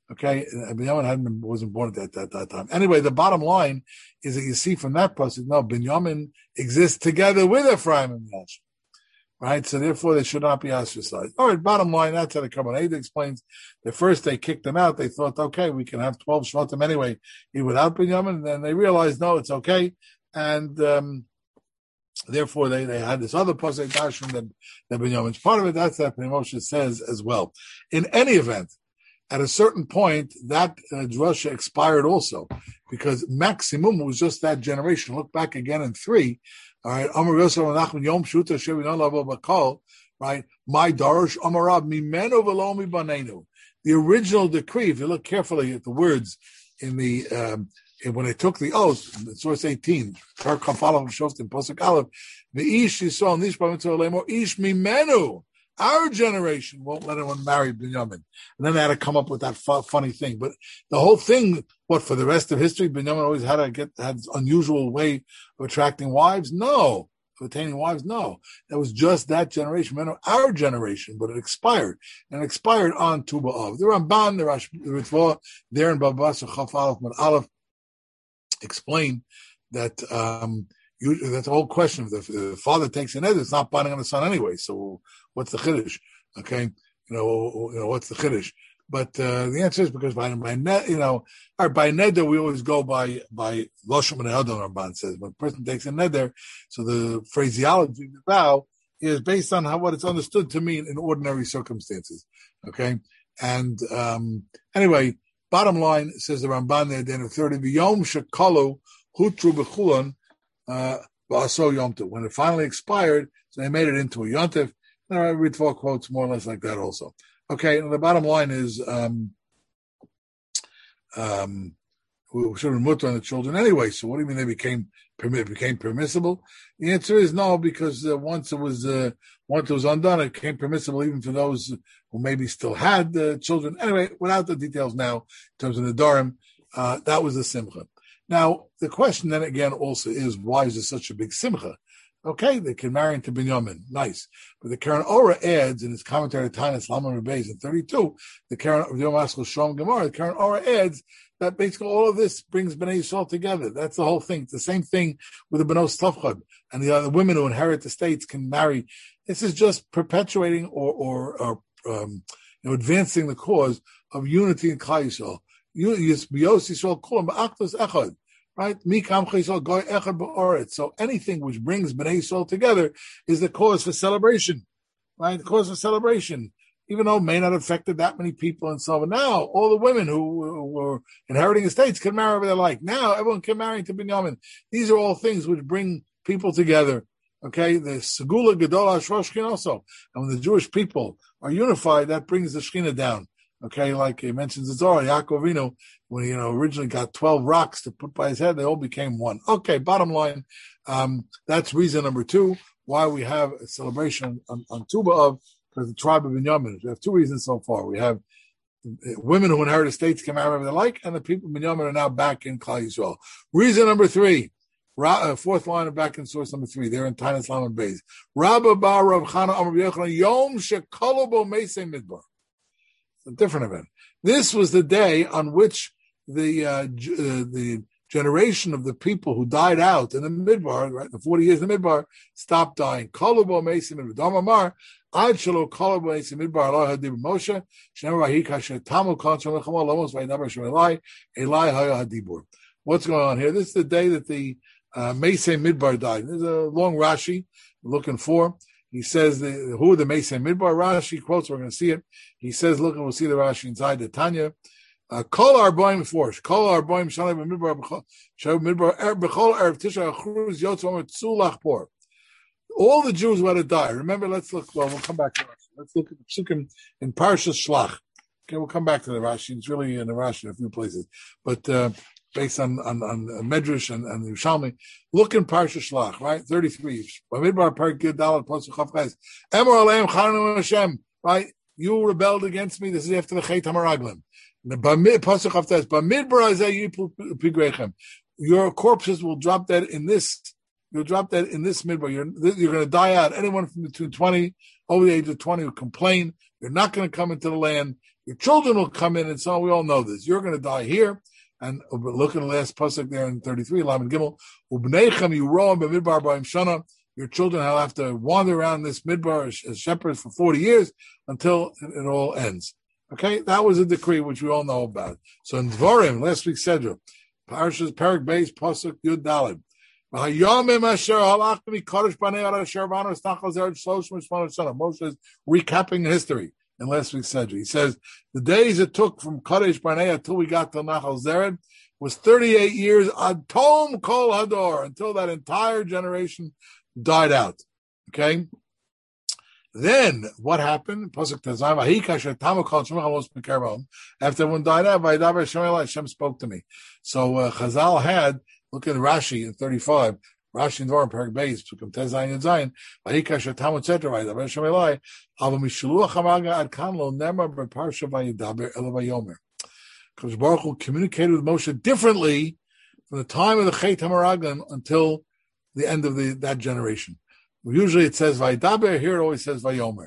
Okay, Binyamin hadn't been, wasn't born at that, that, that time. Anyway, the bottom line is that you see from that passage, no, Binyamin exists together with Ephraim and Manasseh. Right, so therefore they should not be ostracized. All right, bottom line, that's how the Kabbalah explains that first they kicked them out. They thought, okay, we can have twelve Shvatim anyway, even without Binyamin. And then they realized, no, it's okay. And um, therefore they, they had this other Pasuk Dashim that, that Binyamin's part of it. That's that Moshe says as well. In any event, at a certain point, that uh, drasha expired also, because maximum was just that generation. Look back again in three. All right, Amar Yosef Nachman Yom Shuta Shevinon Lavo Bakol. Right, my Darush Amarab Mimeno Velo Mibanenu. The original decree, if you look carefully at the words in the um, when they took the oath, source eighteen, Kar Kafalav Shoftim Posuk Aleph, the Ish Yisrael Nish Bamitzvah Lemo Ish Mimenu. Our generation won't let anyone marry Binyamin. And then they had to come up with that fu- funny thing. But the whole thing, what, for the rest of history, Binyamin always had to get, had this unusual way of attracting wives? No. Of attaining wives? No. That was just that generation. Our generation, but it expired. And it expired on Tu B'Av. The Ramban, the Rash, the Ritva, there in Baba Basra, Chaf Aleph, Mad Aleph, explain that, um, You, that's the whole question. If the, the father takes an neder, it's not binding on the son anyway. So what's the chiddush? Okay, you know, you know what's the chiddush? But uh, the answer is because by by net, you know, or by neder we always go by by loshim and hadon. Ramban says when a person takes a neder, so the phraseology of the vow is based on how what it's understood to mean in ordinary circumstances. Okay, and um, anyway, bottom line says the Ramban there, then the third of Yom Shekalu Hutru B'Chulon. Uh, when it finally expired, so they made it into a yontif. And I read four quotes more or less like that also. Okay, and the bottom line is um, um, we should have mutter on the children anyway. So what do you mean they became became permissible? The answer is no, because uh, once it was uh, once it was undone, it became permissible even for those who maybe still had uh, children. Anyway, without the details now in terms of the Darim, uh, that was the simcha. Now, the question then again also is, why is there such a big simcha? Okay, they can marry into Binyamin. Nice. But the Karen Ora adds in his commentary to Tanis Laman Rebbeis in thirty-two, the Karen Shom Gemara, the Karen Ora adds that basically all of this brings Bnei Yisrael together. That's the whole thing. It's the same thing with the Benos Tovchad. And the other women who inherit the states can marry. This is just perpetuating or, or, or um, you know, advancing the cause of unity in Klal Yisrael. Right? So anything which brings Bnei Yisrael together is the cause for celebration. Right? The cause for celebration. Even though it may not have affected that many people and so on. Now, all the women who, who were inheriting estates can marry whoever they like. Now, everyone can marry into Binyamin. These are all things which bring people together. Okay? The Segula Gedola Shroshkin also. And when the Jewish people are unified, that brings the Shekhinah down. Okay, like he mentions the Zohar, Yaakov Avinu, when he, you know, originally got twelve rocks to put by his head, they all became one. Okay, bottom line, um, that's reason number two why we have a celebration on, on Tu B'Av, because the tribe of Binyamin. We have two reasons so far. We have women who inherit estates can marry whoever they like, and the people of Binyamin are now back in Klal Yisrael. Reason number three, Ra, uh, fourth line of back in source number three, there in Tanis Laman Beis. Rabba Bar Rav Chana Amar Yochanan Yom Shekolobo Meisei Midbar. A different event. This was the day on which the uh, g- uh, the generation of the people who died out in the Midbar, right, the forty years in the Midbar, stopped dying. Kolobo Meisim Midbar. Damamar Ad Shelo Kolobo Meisim Midbar Allah Hadib Moshe Shneimar Vahi Kasher Tamu Koncham Lechamol Lomos Vainabar Shem Elai Elai Haya Hadibur. What's going on here? This is the day that the uh, Meisei Midbar died. There's a long Rashi we're looking for. He says, the, who are the Meisei Midbar? Rashi quotes, we're going to see it. He says, look, and we'll see the Rashi inside the Tanya. Kol Arboim Force. Kol Arboim Shalem Midbar Midbar Bechol Erev Tisha Achruz Yotzom Tzulach Por. All the Jews who had to die. Remember, let's look, well, we'll come back to Rashi. Let's look at the Psukim in Parshas Shlach. Okay, we'll come back to the Rashi. It's really in the Rashi in a few places. But, uh, based on, on, on Medrash and, and the Yerushalmi. Look in Parsha Shlach, right? thirty-three. Bamidbar Parak Dalet Pasuk Chaf Ches. Emor Aleim Chananu Hashem, right? You rebelled against me. This is after the Chet HaMaraglim. The Pasuk Chaf Ches. Bamidbar Azeh Yipu Pigrechem. Your corpses will drop dead in this. You'll drop dead in this midbar. You're you're going to die out. Anyone from between twenty over the age of twenty who complain, you're not going to come into the land. Your children will come in, and so on. We all know this. You're going to die here. And look at the last pasuk there in thirty-three, Lamed Gimel. Ubnechem Yuroam b'midbar b'im shana. Your children will have to wander around this midbar as shepherds for forty years until it all ends. Okay, that was a decree which we all know about. So in Dvarim, last week's Sedra, Parashas Perak Beis pasuk Yud Daled. Moshe is recapping history in last week's Sedra. He says the days it took from Kadesh Barnea until we got to Nachal Zered was thirty-eight years ad tom kol hador, until that entire generation died out. Okay? Then what happened? After everyone died out, Hashem spoke to me. So uh, Chazal had, look at Rashi in thirty-five, Rashi in Dvarim, Perak Beis, Psukim Tez Zayin and Zayin, Vayikash Tamu et cetera, Vayidaber Hashem Elai, Ava Mishaluach Hamaga Ad Kan Lo Nemar B'Parsha Vayidaber Ela Vayomer. Because Baruch Hu communicated with Moshe differently from the time of the Chet HaMaraglim until the end of the that generation. Usually it says Vayidaber, here it always says Vayomer.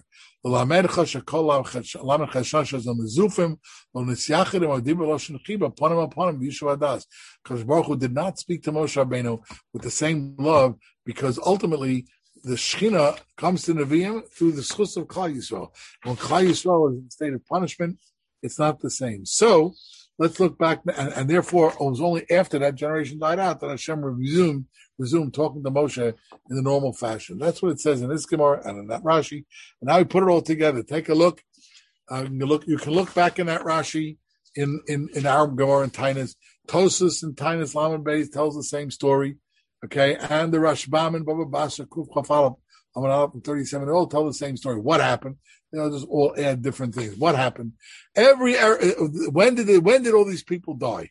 Because Baruch Hu did not speak to Moshe Rabbeinu with the same love, because ultimately the Shechina comes to Nevi'im through the schus of Klal Yisrael. When Klal Yisrael is in a state of punishment, it's not the same. So let's look back, and, and therefore it was only after that generation died out that Hashem resumed resumed talking to Moshe in the normal fashion. That's what it says in this Gemara and in that Rashi. And now we put it all together. Take a look. Uh, you, look you can look back in that Rashi in, in, in our Gemara and Tainus. Tosus and Tainus Lamed Beis tells the same story. Okay, and the Rashbam and Baba Basra, Kuf Chafalab, Amanalab and thirty-seven, they all tell the same story. What happened? They'll just all add different things. What happened? Every when did they, when did all these people die?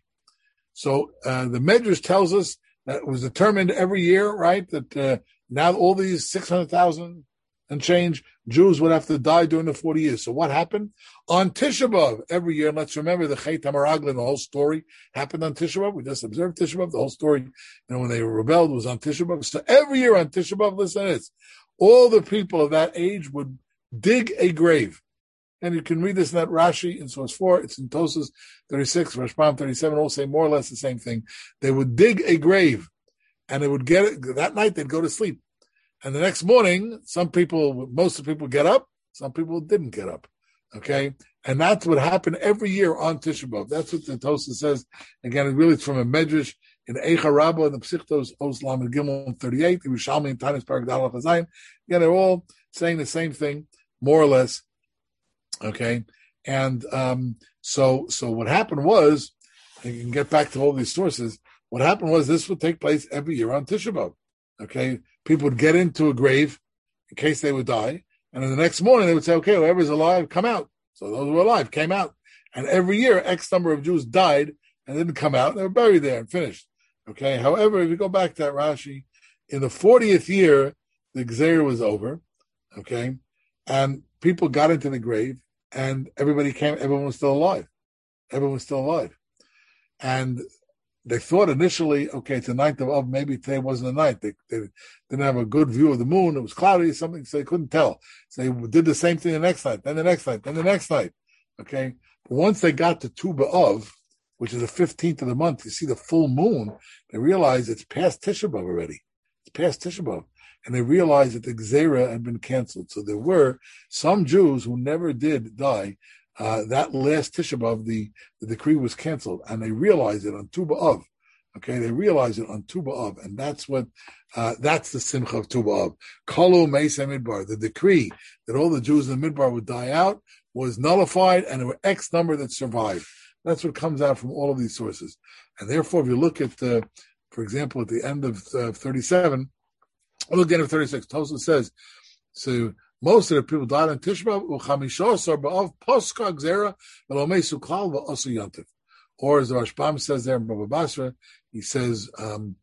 So uh, the Medrash tells us that it was determined every year, right? That uh, now all these six hundred thousand and change Jews would have to die during the forty years. So what happened? On Tisha B'Av, every year, let's remember the Chet HaMaraglim, the whole story happened on Tisha B'Av. We just observed Tisha B'Av. The whole story, you know, when they rebelled was on Tisha B'Av. So every year on Tisha B'Av, listen to this, all the people of that age would dig a grave. And you can read this in that Rashi in source four. It's in Tosas thirty-six, Rashbam thirty-seven, all say more or less the same thing. They would dig a grave, and they would get it. That night, they'd go to sleep. And the next morning, some people, most of the people get up, some people didn't get up. Okay? And that's what happened every year on Tisha B'Av. That's what the Tosas says. Again, it really is from a Medrash in Eicha Rabbah, and the Psichtos, Os Lamed Gimel thirty-eight, the Yerushalmi and Tainus Parak Dalach Hazayin. Again, they're all saying the same thing, more or less. Okay, and um, so so what happened was, and you can get back to all these sources, what happened was this would take place every year on Tisha B'Av. Okay, people would get into a grave in case they would die, and then the next morning they would say, okay, whoever's alive, come out. So those who were alive came out. And every year, X number of Jews died and didn't come out, and they were buried there and finished. Okay, however, if you go back to that Rashi, in the fortieth year, the Gzeir was over, okay, and people got into the grave, and everybody came, everyone was still alive. Everyone was still alive. And they thought initially, okay, it's the ninth of Av, maybe today wasn't the ninth. They, they didn't have a good view of the moon. It was cloudy or something, so they couldn't tell. So they did the same thing the next night, then the next night, then the next night. Okay? But once they got to Tu B'Av, which is the fifteenth of the month, you see the full moon, they realized it's past Tisha B'Av already. It's past Tisha B'Av. And they realized that the Gzeira had been canceled. So there were some Jews who never did die. Uh, that last Tisha B'Av, the, the decree was canceled, and they realized it on Tu B'Av. Okay, they realized it on Tu B'Av, and that's what, uh, that's the Simcha of Tu B'Av. Kolu Meisei Midbar. The decree that all the Jews in the Midbar would die out was nullified, and there were X number that survived. That's what comes out from all of these sources. And therefore, if you look at, uh, for example, at the end of uh, thirty-seven, look at the end of thirty-six, Tosfos says, so most of the people died on Tisha B'Av, Poska Gzera, Velomesu Klal, V'Osu Yontif. Or as the Rashbam says there in Baba Basra, he says, um,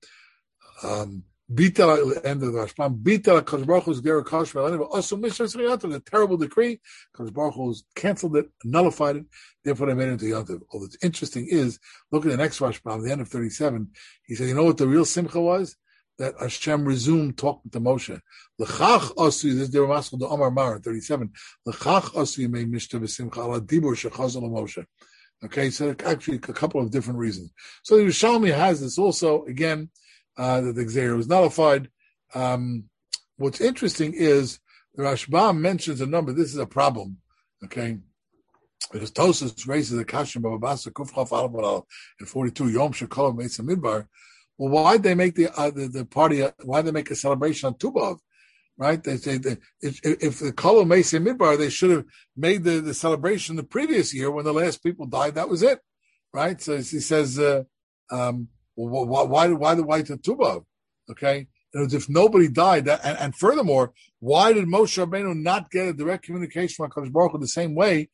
um, Bita, end of the Rashbam, Bita Kosh Baruch Hu's Gera Kosh, V'Osu Mishra Yontif, the terrible decree, Kosh Baruch Hu's canceled it, nullified it, therefore they made it into Yontif. All that's interesting is, look at the next Rashbam, the end of thirty-seven, he said, you know what the real Simcha was? that Hashem resumed talking to Moshe. L'chach asu, this is the Ramaskal, the Omar Mar, thirty-seven. L'chach asu yemei mishta v'simcha ala dibur shechazal Moshe. Okay, so actually a couple of different reasons. So the Yerushalmi has this also, again, uh, that the Gzeira was nullified. Um, what's interesting is the Rashbam mentions a number. This is a problem, okay? Because Tosas raises the Kashim of Abasa Kufchaf Al in forty-two, Yom Shekol Mesa Midbar. Well, why'd they make the, uh, the, the party, uh, why'd they make a celebration on Tubav? Right? They say that if, if the Kol Mesa Midbar, they should have made the, the celebration the previous year when the last people died. That was it. Right? So he says, uh, um, well, why, why, why the white Tubav? Okay? And as if nobody died. That, and, and furthermore, why did Moshe Rabbeinu not get a direct communication from HaKadosh Baruch Hu the same way?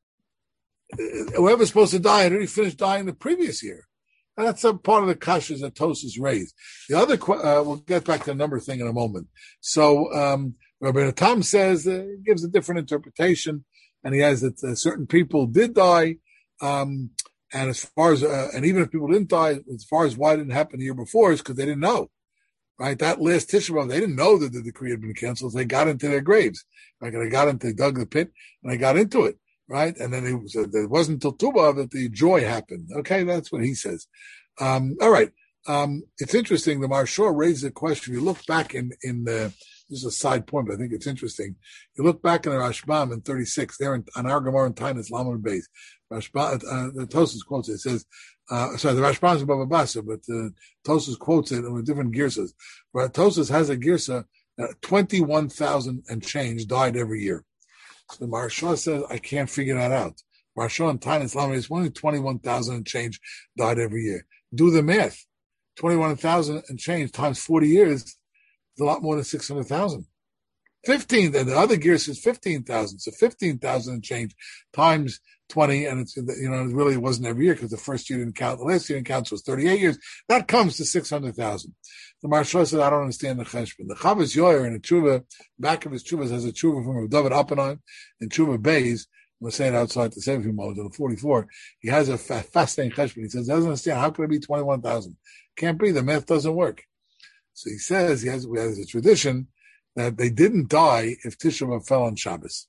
Whoever's supposed to die had already finished dying the previous year. And that's a part of the kashas that Tosas raised. The other, uh, we'll get back to the number thing in a moment. So, um, Rabbi Tam says, uh, gives a different interpretation, and he has that uh, certain people did die. Um, and as far as, uh, and even if people didn't die, as far as why it didn't happen the year before is because they didn't know. Right? That last Tisha B'Av, they didn't know that the decree had been canceled. They got into their graves. Right? They got into, they dug the pit, and they got into it. Right, and then it, was, uh, it wasn't until Tuba that the joy happened. Okay, that's what he says. Um, all right, um, it's interesting. The Marshal raised a question. You look back in in the this is a side point, but I think it's interesting. You look back in the Rashbam in thirty-six. There in, on our Gemara in Tainus Lamed Beis. Rashbam, uh, the Tosas quotes it. It says, uh, sorry, the Rashbam is Baba Basa, but uh, Tosas quotes it with different girsas. But Tosas has a girsa that twenty-one thousand and change died every year. So the Marshal says, I can't figure that out. Marshal and Tainus Lamed is only twenty-one thousand and change died every year. Do the math. twenty-one thousand and change times forty years is a lot more than six hundred thousand. fifteen, and the other gear says fifteen thousand. So fifteen thousand and change times twenty, and it's, you know, it really wasn't every year because the first year didn't count. The last year didn't count, so it was thirty-eight years. That comes to six hundred thousand. The Marshal said, I don't understand the cheshbon. The Chavos Yoyer in a tshuva, back of his tshuvas has a tshuva from David Oppenheim in Tshuva Beis. We're saying outside the Sefer mode on the forty-four. He has a fa- fascinating cheshbon. He says, he doesn't understand. How could it be twenty-one thousand? Can't be. The math doesn't work. So he says, he has, he has a tradition that they didn't die if Tisha B'Av fell on Shabbos.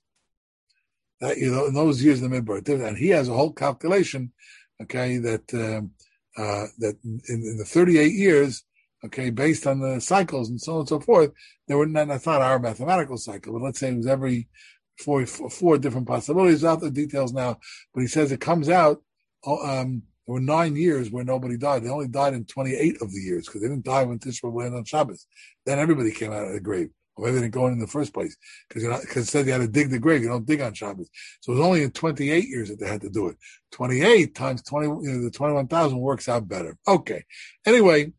That, you know, in those years in the Midbar. And he has a whole calculation, okay, that, um, uh, that in, in the thirty-eight years, okay, based on the cycles and so on and so forth, there were not, that's not our mathematical cycle, but let's say it was every four, four, four different possibilities, without the details now, but he says it comes out, um, there were nine years where nobody died. They only died in twenty-eight of the years, because they didn't die when Tisha B'Av landed on Shabbos. Then everybody came out of the grave. Or maybe they didn't go in in the first place, because you know, because it said you had to dig the grave. You don't dig on Shabbos. So it was only in twenty-eight years that they had to do it. twenty-eight times twenty, you know, the twenty-one thousand works out better. Okay. Anyway,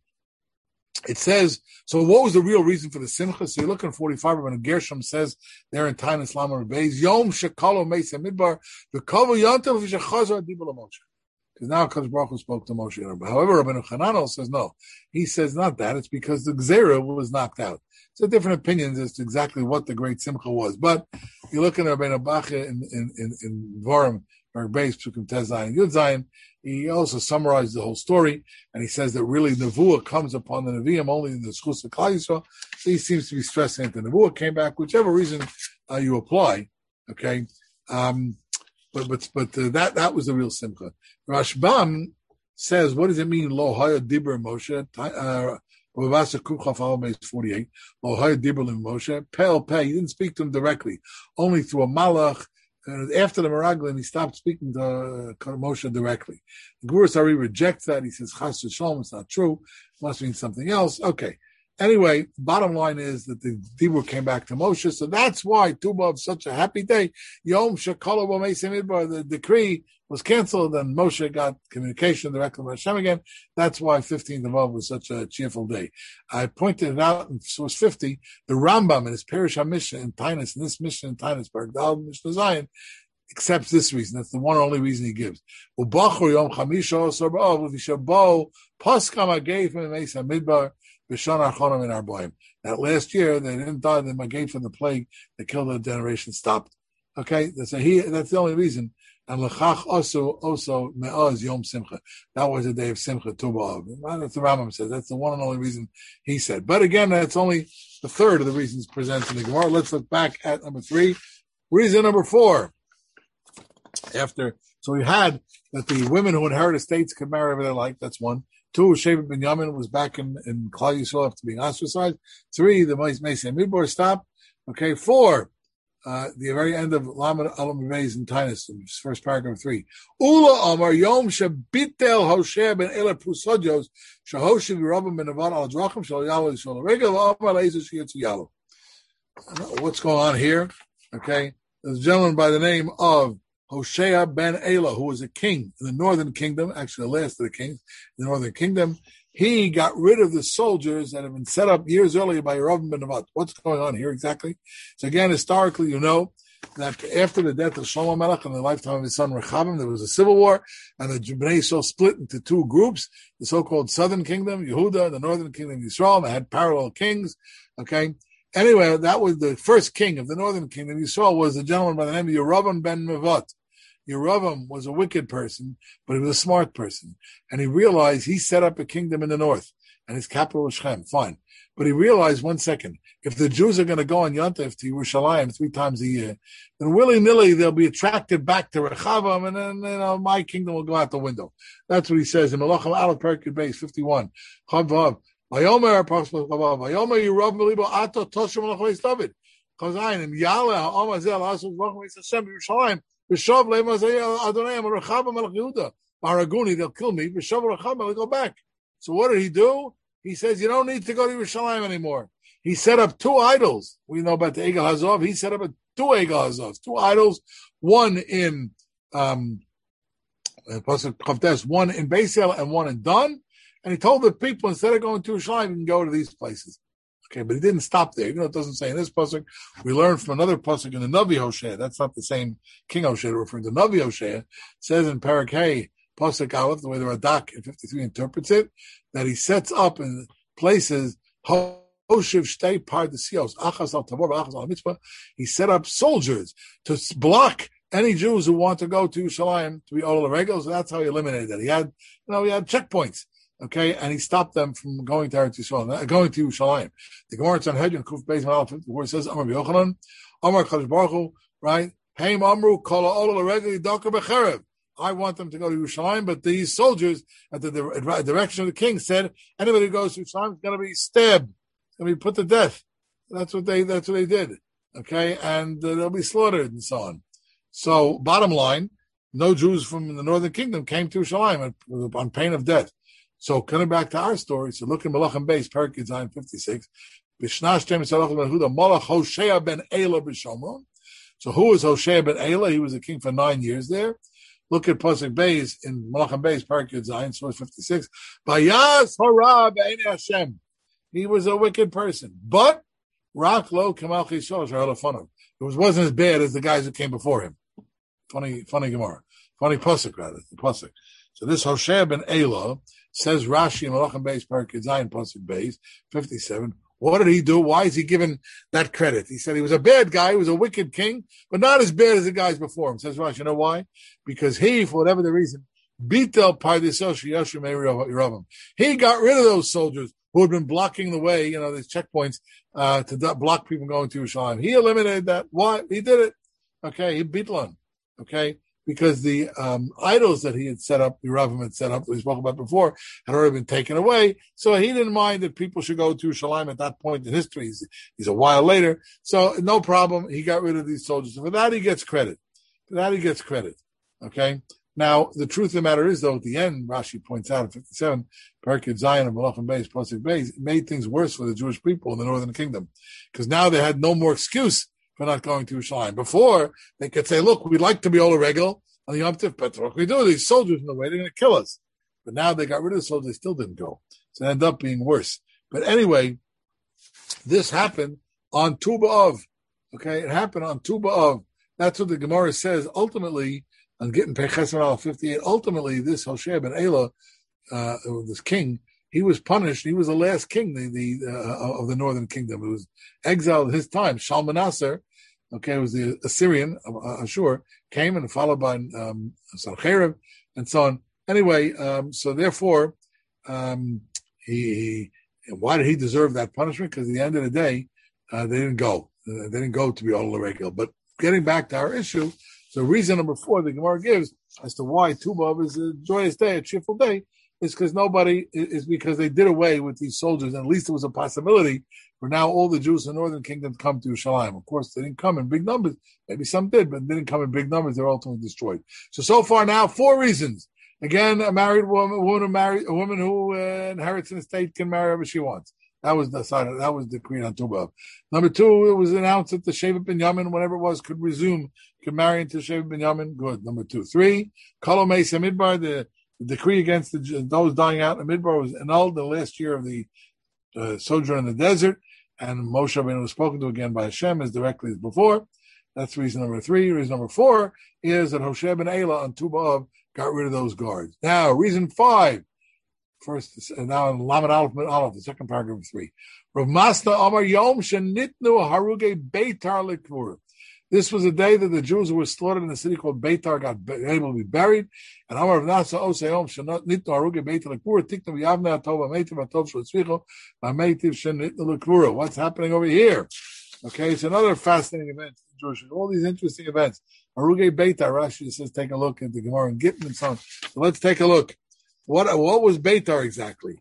it says, so what was the real reason for the simcha? So you look in forty-five, when Gershom says there in Tainus Lamed Beis, Yom Shekalo Mesa Midbar, V'Kavo Yontav V'Shechazar Dibur LaMoshe. Because now Kadosh Baruch Hu spoke to Moshe. However, Rabbeinu Hananel says no. He says not that. It's because the Gzeira was knocked out. So different opinions as to exactly what the great simcha was. But you look at Rabbeinu Bacha in in in, in Dvarim, Merg Beis, Psukim Tez Zayin, Yud Zayin. He also summarizes the whole story, and he says that really Nevuah comes upon the Nevi'im only in the Schus of Klal Yisrael. So he seems to be stressing that the Nevuah came back, whichever reason uh, you apply. Okay, um, but but but uh, that that was the real simcha. Rashbam says, what does it mean? Lo haya dibur Moshe. Vavasa Kuchaf Al forty-eight. Lo haya dibur Moshe. Pel peh. He didn't speak to him directly, only through a malach. Uh, after the Meraglim, he stopped speaking to uh, Moshe directly. The Guru Sari rejects that. He says, Chas v'shalom, it's not true. It must mean something else. Okay. Anyway, bottom line is that the Dibur came back to Moshe, so that's why Tuba of such a happy day. Yom Shekala B'Meisei Midbar, the decree was canceled, and Moshe got communication directly with Hashem again. That's why fifteenth of Av was such a cheerful day. I pointed it out in source fifty, the Rambam in his Perish HaMishnah in Tainus, in this Mishnah in Tainus, Bergdal Mishnah Zion, accepts this reason. That's the one only reason he gives. Ubachur Yom Chamisha Osar B'Av, V'Shabbo, Paskam HaGeif B'Meisei Midbar, B'Shana Chonim in Arboim. That last year, they didn't die, the Magay from the plague that killed the generation stopped. Okay, that's a he. That's the only reason. And lechach also also me'oz yom simcha. That was the day of simcha Tu B'av. That's the Rambam says. That's the one and only reason he said. But again, that's only the third of the reasons presented in the Gemara. Let's look back at number three. Reason number four. After so we had that the women who inherit estates could marry whoever they like. That's one. Two, Sheva ben Yamin was back in in Klal Yisrael after being ostracized. Three, the Meisei Midbar stopped. Okay, four. Uh, the very end of Lamed Alam Reis and Tainus, first paragraph three. Ula Amar Yom Shabitel Hoshea ben Ela Pusodios Shahoshiv Rabban ben Avad al Drachim Shal Yalo Yisrael Regel Amar Leizu Shiyatzu Yalo. What's going on here? Okay, there's a gentleman by the name of Hoshea ben Ela, who was a king in the northern kingdom, actually the last of the kings in the northern kingdom. He got rid of the soldiers that had been set up years earlier by Rabban ben Avad. What's going on here exactly? So again, historically, you know that after the death of Shlomo Melech and the lifetime of his son Rechavam, there was a civil war, and the Bnei Yisrael split into two groups: the so-called southern kingdom, Yehuda, and the northern kingdom, Yisrael. And they had parallel kings. Okay. Anyway, that was the first king of the northern kingdom. Yisrael was a gentleman by the name of Yerovam ben Nevat. Yerovam was a wicked person, but he was a smart person. And he realized he set up a kingdom in the north, and his capital was Shem. Fine. But he realized, one second, if the Jews are going to go on Yontif to Yerushalayim three times a year, then willy-nilly they'll be attracted back to Rechavam, and then you know, my kingdom will go out the window. That's what he says in Melachim Aleph Perkei Beis fifty-one. Chavav. Vayomer Apostle Chavav. Vayomer Yerovam Libo Ato Toshim Melachim David. Chazayin and Yale Ha'om Azel Asul Vachim Hashem Yerushalayim. V'shav le'mazay Adonai Rechavam Melech Yehuda. Maraguni, they'll kill me. V'shav Rechavam, I'll go back. So what did he do? He says, you don't need to go to Yerushalayim anymore. He set up two idols. We know about the Egel Hazov. He set up a, two Egel Hazov, two idols, one in um, one in Beis El and one in Dan. And he told the people, instead of going to Yerushalayim, you can go to these places. Okay, but he didn't stop there. Even though it doesn't say in this pasuk, we learned from another pasuk in the Navi Hoshea. That's not the same King Hoshea referring to Navi Hoshea. It says in Parak Hey, pasuk Aleph, the way the Radak in fifty-three interprets it, that he sets up in places Hoshiv Shtei Pardesios Achas al Tavor Achas al Mitzvah. He set up soldiers to block any Jews who want to go to Yerushalayim to be Olel Regel. So that's how he eliminated that. He had, you know, he had checkpoints. Okay, and he stopped them from going to Eretz Yisrael, going to Yerushalayim. The Gemara Sanhedrin Kuf Beis Malach fifty-four says, Amar B'Yochanan, Amar Kadosh Baruch Hu, right? Heim Amru Kol Ha'olel Regel Yidaka B'Cherev. I want them to go to Yerushalayim, but these soldiers at the direction of the king said, anybody who goes to Yerushalayim is going to be stabbed, going to be put to death. That's what they. That's what they did. Okay, and uh, they'll be slaughtered and so on. So, bottom line, no Jews from the northern kingdom came to Yerushalayim on pain of death. So coming back to our story, so look at Melachim Beis, Perek Zayin fifty-six. B'shnash Shem Yisrael ben Yehuda, Malach Hoshea ben Ela b'Shomron. So who was Hoshea ben Ela? He was a king for nine years there. Look at Pasuk Beis in Melachim Beis, Perek Zayin, source fifty-six. Bayas hara b'einei Hashem. He was a wicked person, but Rak lo Kamal Chisol Shahalafonov. It was wasn't as bad as the guys who came before him. Funny, funny Gemara, funny Pasuk rather, the Pasuk. So this Hoshea ben Ela. Says Rashi in Melachim Beis, Perek Zayin, Pasuk Beis, fifty-seven. What did he do? Why is he given that credit? He said he was a bad guy, he was a wicked king, but not as bad as the guys before him. Says Rashi, you know why? Because he, for whatever the reason, Bitel Pardesel Sheyashim Yerovam. He got rid of those soldiers who had been blocking the way, you know, these checkpoints uh, to block people going to Yerushalayim. He eliminated that. Why? He did it. Okay, he beat one. Okay. Because the um, idols that he had set up, the Yerovam had set up, that we spoke about before, had already been taken away. So he didn't mind that people should go to Yerushalayim at that point in history. He's, he's a while later. So no problem. He got rid of these soldiers. So for that, he gets credit. For that, he gets credit. Okay? Now, the truth of the matter is, though, at the end, Rashi points out in fifty-seven, Perek Zayin of Melachim Beis, Pasuk Beis, it made things worse for the Jewish people in the northern kingdom. Because now they had no more excuse for not going to Yerushalayim. Before, they could say, look, we'd like to be Olel Regel on the Yom Tov, but what we do, these soldiers in the way, they're going to kill us. But now they got rid of the soldiers, they still didn't go. So it ended up being worse. But anyway, this happened on Tu B'Av. Okay, it happened on Tu B'Av. That's what the Gemara says. Ultimately, on getting Peches Al fifty-eight, ultimately, this Hoshea ben Ela, uh, this king, he was punished. He was the last king the, the uh, of the northern kingdom. It was exiled at his time. Shalmaneser, Okay, it was the Assyrian, uh, Ashur, came and followed by um, Sancherib and so on. Anyway, um, so therefore, um, he, he, why did he deserve that punishment? Because at the end of the day, uh, they didn't go. Uh, they didn't go to be Ola Regel. But getting back to our issue, so reason number four the Gemara gives as to why Tu B'Av is a joyous day, a cheerful day, is because nobody, is because they did away with these soldiers, and at least there was a possibility for now all the Jews in the northern kingdom to come to Yerushalayim. Of course, they didn't come in big numbers. Maybe some did, but they didn't come in big numbers. They were ultimately destroyed. So, so far now, four reasons. Again, a married woman, a woman who, married, a woman who uh, inherits an estate can marry whoever she wants. That was decided. That was decreed on Tu B'Av. Number two, it was announced that the Shevet Binyamin, whatever it was, could resume, could marry into Shevet Binyamin. Good. Number two. Three, Kol Meisa Midbar, the, the decree against the, those dying out in the Midbar was annulled the last year of the uh, sojourn in the desert, and Moshe Rabbeinu was spoken to again by Hashem as directly as before. That's reason number three. Reason number four is that Hoshea ben Elah on Tu B'Av got rid of those guards. Now, reason five. First, now in Lamed Aleph, Aleph, the second paragraph of three. Rav Masna Amar Yom Shenitnu Haruge Beitar Likvur. This was a day that the Jews who were slaughtered in a city called Beitar got able to be buried. And Amar Rav Nasa Ose Yom Shenitnu Haruge Beitar Likvur. Tiknu Yavna Atova Meitiv Atov Shlotzvicho Meitiv Shenitnu Likvur. What's happening over here? Okay, it's another fascinating event. Jewish, all these interesting events. Haruge Beitar. Rashi says, take a look at the Gemara and Gittin and so on. So let's take a look. What what was Beitar exactly?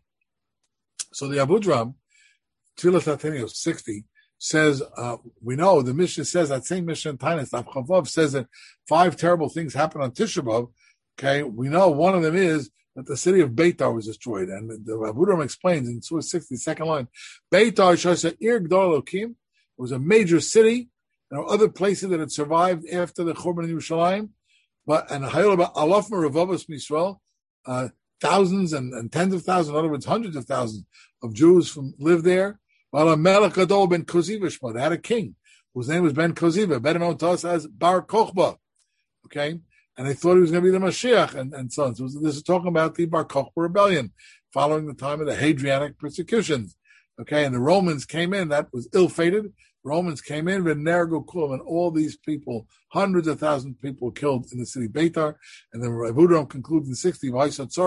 So the Abudram, Tfilas Atenios sixty, says, uh, we know, the Mishnah says, that same Mishnah in Tainis, Avchavav says that five terrible things happened on Tisha B'Av. Okay, we know one of them is that the city of Beitar was destroyed. And the Abudram explains in Surah sixty, second line, Beitar Shasa Ir Gdor Elokim was a major city. There are other places that had survived after the Churban in Yerushalayim. But, and Alaf Meravavos Misrael, uh, thousands and, and tens of thousands, in other words, hundreds of thousands of Jews from lived there. While a Melech Gadol ben Koziva, they had a king whose name was Ben Koziva, better known to us as Bar Kochba. Okay, and they thought he was going to be the Mashiach and, and so on. So this is talking about the Bar Kochba rebellion following the time of the Hadrianic persecutions. Okay, and the Romans came in. That was ill-fated. Romans came in with Nergo Kulam, and all these people, hundreds of thousands of people, were killed in the city Beitar. And then Abudram concludes in sixty, it was a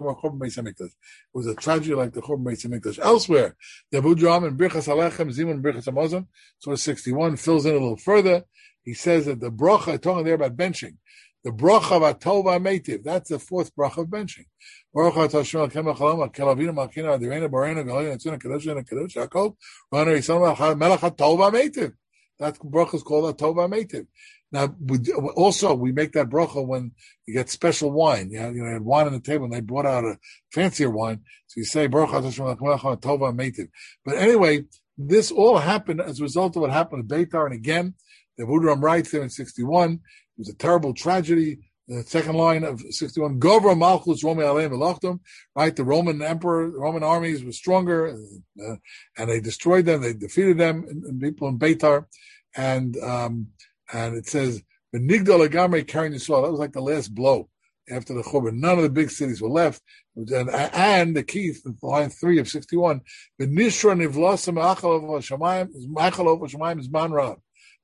tragedy like the Churban Beis Hamikdash. Elsewhere, the Abudram in Birchas Alechem, Zimun Birchas Hamazon, so sixty-one, fills in a little further. He says that the bracha, talking there about benching, the bracha of Atov HaMeitiv, that's the fourth bracha of benching. Baruch atah Hashem Elokeinu Melech haolam Kelavinu Malkeinu Adirenu Boreinu Galinu Etzinu Kedoshenu Kedosh Yaakov V'anu Yisrael Melech Atov HaMeitiv. That bracha is called Atov HaMeitiv. Now, we, also, we make that bracha when you get special wine. You know, you know, had wine on the table, and they brought out a fancier wine. So you say, Baruch atah Hashem Elokeinu Atov HaMeitiv. But anyway, this all happened as a result of what happened in Beitar. And again, the Abudram writes there in sixty-one, it was a terrible tragedy. The second line of sixty-one, Govra Malchus Romi Aleim Elachtum, right? The Roman emperor, the Roman armies were stronger, uh, and they destroyed them, they defeated them, and, and people in Beitar. And um, and it says, Benigdal Agamre carrying the soil. That was like the last blow after the Churban. None of the big cities were left. And, and the key, line three of sixty-one, Benishra Nivlasa Ma'achal of Shamayim, Ma'achal of Shamayim is Manrab.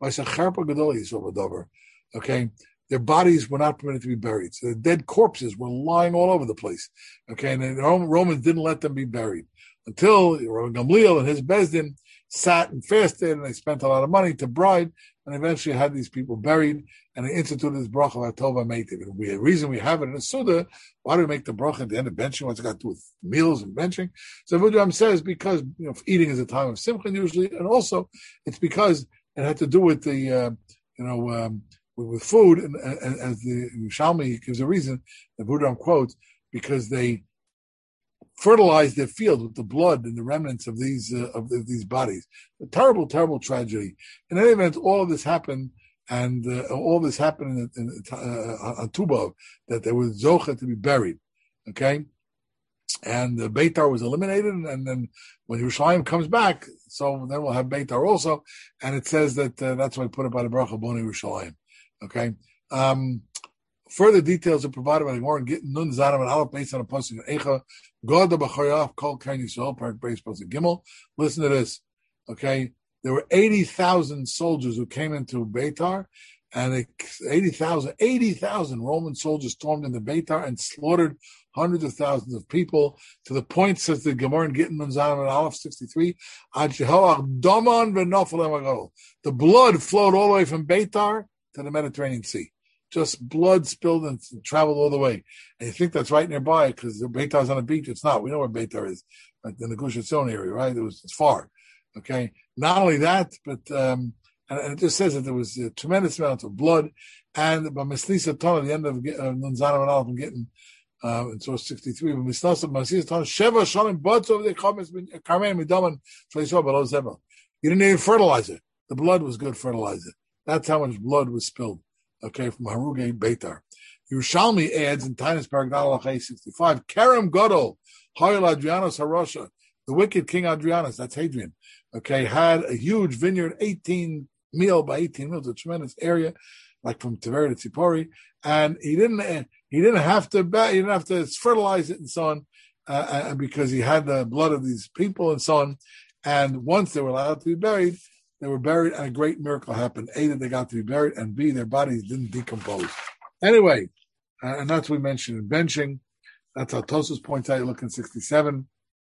Okay. Their bodies were not permitted to be buried. So the dead corpses were lying all over the place. Okay, and the Romans didn't let them be buried until Rabbi Gamliel and his Bezdin sat and fasted, and they spent a lot of money to bribe, and eventually had these people buried, and they instituted this bracha of Atov HaMeitiv. And the reason we have it in a Suda, why do we make the bracha at the end of benching? What's it got to do with meals and benching? So Abudram says because you know eating is a time of simcha usually, and also it's because it had to do with the uh, you know. Um, with food, and, and as the Shalmi gives a reason, the Budram quotes, because they fertilized their field with the blood and the remnants of these uh, of the, these bodies. A terrible, terrible tragedy. In any event, all of this happened, and uh, all this happened in, in, uh, on Tu B'Av, that there was Zocha to be buried. Okay? And uh, Beitar was eliminated, and, and then when Yerushalayim comes back, so then we'll have Beitar also, and it says that uh, that's why I put it by the Bracha Boni Yerushalayim. Okay. Um, further details are provided by the Gemara Gittin Nun Zanam and Aleph based on a posting of Eicha God the B'Chayav Kol Kain Yisrael Parak Beis Posting Gimel. Listen to this. Okay. there were eighty thousand soldiers who came into Beitar, and eighty thousand, eighty thousand Roman soldiers stormed into Beitar and slaughtered hundreds of thousands of people, to the point, says the Gemara in Gittin Zanim and Aleph sixty-three, the blood flowed all the way from Beitar to the Mediterranean Sea. Just blood spilled and traveled all the way. And you think that's right nearby because Beitar's on a beach. It's not. We know where Beitar is, like in the Gush Etzion area, right? It was, it's far. Okay. Not only that, but, um, and, and it just says that there was a tremendous amount of blood. And by Mislisa Ton at the end of Nun Zanim and Aleph and Gittin, Uh, in source sixty-three, when we start with Masih Ton, Sheva Shalim Butz over the Chametz Karmei Midaman Shleisha Below Zeba. You didn't even fertilize it. The blood was good fertilizer. That's how much blood was spilled. Okay, from Haruge Beitar. Yerushalmi adds in Tainus Paragdal Lachei sixty-five, Kerem Gadol, Hayil Adrianus Harosha, the wicked King Adrianus, that's Hadrian, okay, had a huge vineyard, eighteen mil by eighteen mil, a tremendous area, like from Taveri to Tzipori, and he didn't he didn't have to he didn't have to fertilize it and so on, uh, because he had the blood of these people and so on. And once they were allowed to be buried, they were buried, and a great miracle happened. A, that they got to be buried, and B, their bodies didn't decompose. Anyway, uh, and that's what we mentioned in benching. That's how Tosfos points out. You look in sixty-seven.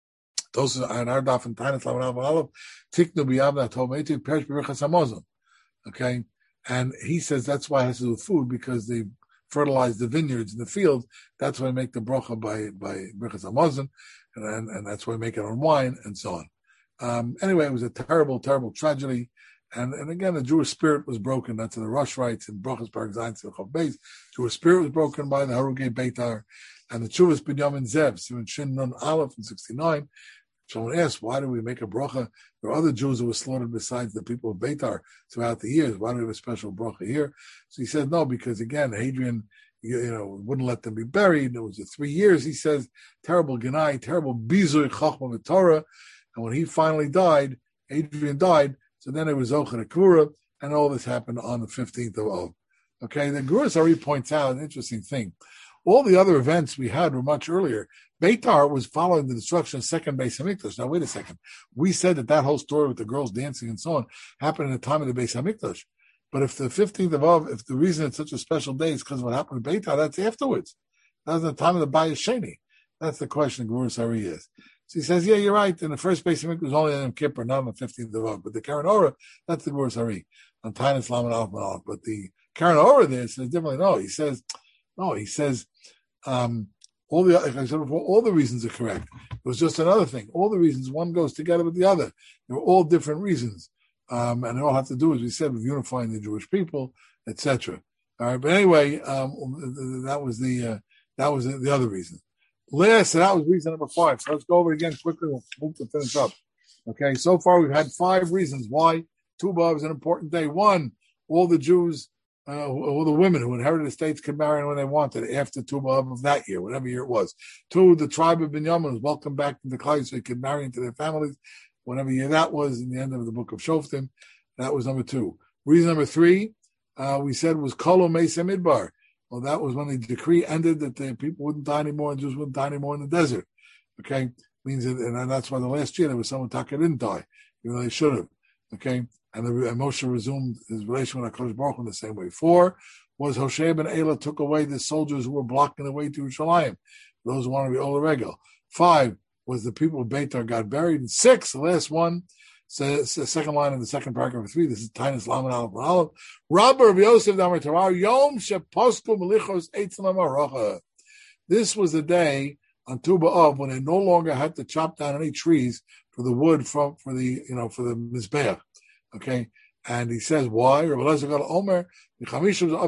Tosfos and Ardaf and Tainus Lavan Aleph Tiknu B'Yavna Tometu Perish B'Richas Hamazon. Okay. And he says that's why it has to do with food, because they fertilize the vineyards in the field. That's why they make the bracha by by Birchas Hamazon, and, and and that's why they make it on wine and so on. Um, anyway, it was a terrible, terrible tragedy. And and again, the Jewish spirit was broken. That's in the Rosh writes in Brachas Parag Zayin Tzilchav Beis. Jewish spirit was broken by the Harugei Beitar, and the Tshuvas Binyamin Zev, Simon Shin Nun Aleph in sixty-nine. Someone asked, why do we make a bracha? There are other Jews who were slaughtered besides the people of Beitar throughout the years. Why do we have a special bracha here? So he said, no, because again, Hadrian, you, you know, wouldn't let them be buried. It was three years, he says, terrible Genai, terrible Bizui Chachma Torah. And when he finally died, Hadrian died, so then it was Zochar Akura, and all this happened on the fifteenth of Av. Okay, the Guras already points out an interesting thing. All the other events we had were much earlier. Beitar was following the destruction of second Beis Hamikdash. Now, wait a second. We said that that whole story with the girls dancing and so on happened in the time of the Beis Hamikdash. But if the fifteenth of Av, if the reason it's such a special day is because of what happened in Beitar, that's afterwards. That's the time of the Bayis Sheni. That's the question Guras Hari is. So he says, yeah, you're right. In the first Beis Hamikdash was only on Yom Kippur, not on the fifteenth of Av. But the Karen Ora, that's the Guras Hari on Tainus Lamed Aleph Aleph. But the Karen Ora there says differently. No, he says, no, he says, um, all the, like I said before, all the reasons are correct. It was just another thing. All the reasons, one goes together with the other. They're all different reasons. Um, and they all have to do, as we said, with unifying the Jewish people, et cetera. All right. But anyway, um, that was the, uh, that was the other reason. Last, so that was reason number five. So let's go over it again quickly. We'll move to finish up. Okay. So far, we've had five reasons why Tu B'Av is an important day. One, all the Jews, Uh, all the women who inherited estates could marry when they wanted after Tu B'Av of that year, whatever year it was. Two, the tribe of Binyamin was welcomed back to the Klal, so they could marry into their families, whatever year that was, in the end of the book of Shoftim. That was number two. Reason number three, uh, we said was Kolo Mesa Midbar. Well, that was when the decree ended that the people wouldn't die anymore and Jews wouldn't die anymore in the desert. Okay? Means that, and that's why the last year there was someone Taka didn't die, even though they should have. Okay? And, the, and Moshe resumed his relation with HaKadosh Baruch Hu in the same way. Four was Hoshea ben Elah took away the soldiers who were blocking the way to Yerushalayim, those who wanted to be Ola Regel. Five was the people of Beitar got buried. And six, the last one, says the second line in the second paragraph of three, this is Tainus Lamed Aleph Aleph. Rabbi Rav Yosef Damar Torah, Yom Sheposku Melichos Eitzim HaMaracha. This was the day on Tu B'Av when they no longer had to chop down any trees for the wood from for the you know for the Mizbeach. Okay, and he says why? Rabbi Elazar got Omer. What's going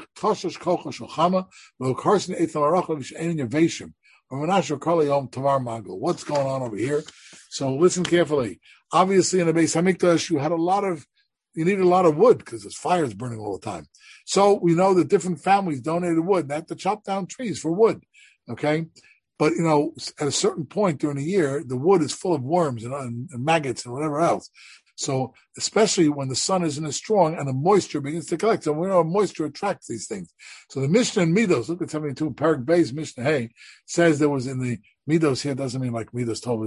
on over here? So listen carefully. Obviously, in the Beis Hamikdash, you had a lot of, you needed a lot of wood because there's fires burning all the time. So we know that different families donated wood. They had to chop down trees for wood. Okay, but you know, at a certain point during the year, the wood is full of worms and, and, and maggots and whatever else. So, especially when the sun isn't as strong and the moisture begins to collect. So, we know moisture attracts these things. So, the Mishnah in Midos, look at seventy-two, Parak Beis, Mishnah Hey, says there was in the Midos here, doesn't mean like Midos Tovas,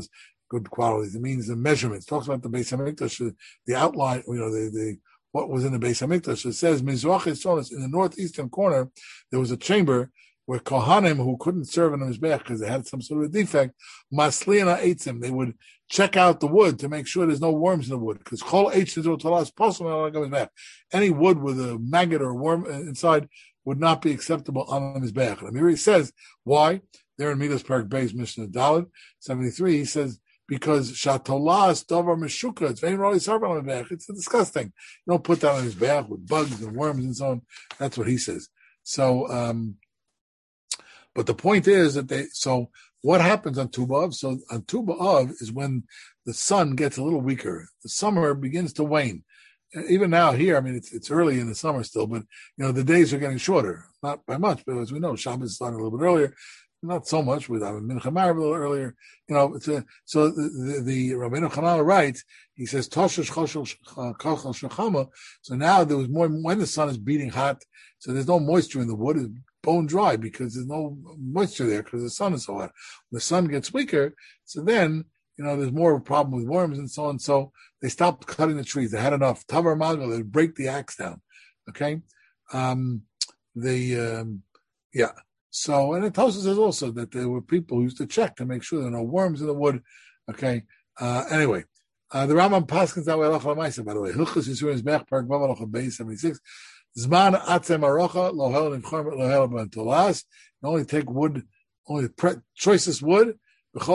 good qualities. It means the measurements. It talks about the Beis Hamikdash, the outline, you know, the, the what was in the Beis Hamikdash. It says, Mizrach Yisrael, in the northeastern corner, there was a chamber where Kohanim, who couldn't serve in the Mizbech because they had some sort of a defect, Masliana Eitzim, they would check out the wood to make sure there's no worms in the wood. Because Kol Eitzim Talas possible, any wood with a maggot or a worm inside would not be acceptable on the Mizbech. And Amiri says, why? There in Midas Park Bay's Mishnah Daled, seventy-three, he says, because Shatolas Dovar Meshuka, it's very really servant on the back. It's a disgusting. You don't put that on his back with bugs and worms and so on. That's what he says. So, um, but the point is that they, so what happens on Tu B'Av? So on Tu B'Av is when the sun gets a little weaker. The summer begins to wane. Even now here, I mean, it's it's early in the summer still, but, you know, the days are getting shorter. Not by much, but as we know, Shabbos is starting a little bit earlier. Not so much with Mincha Marav a little earlier, you know. It's a, so the the, the Rabbeinu Chananah writes, he says Toshash Choshel Kochel Shechama. So now there was more when the sun is beating hot, so there's no moisture in the wood. It's bone dry because there's no moisture there because the sun is so hot. When the sun gets weaker, so then, you know, there's more of a problem with worms and so on. So they stopped cutting the trees. They had enough. Tavar Magal, they'd break the axe down. Okay, um, the um, yeah. So, and it tells us also that there were people who used to check to make sure there are no worms in the wood. Okay. Uh, anyway, uh, the Rambam Paskins that way, by the way. Hilchos Yisurim Zbech, Parak Vav Alocha Beis seventy-six. Zman Atzem Arocha, Lohel Nimchor Lohel Bantolas. You only take wood, only pre- choicest wood. If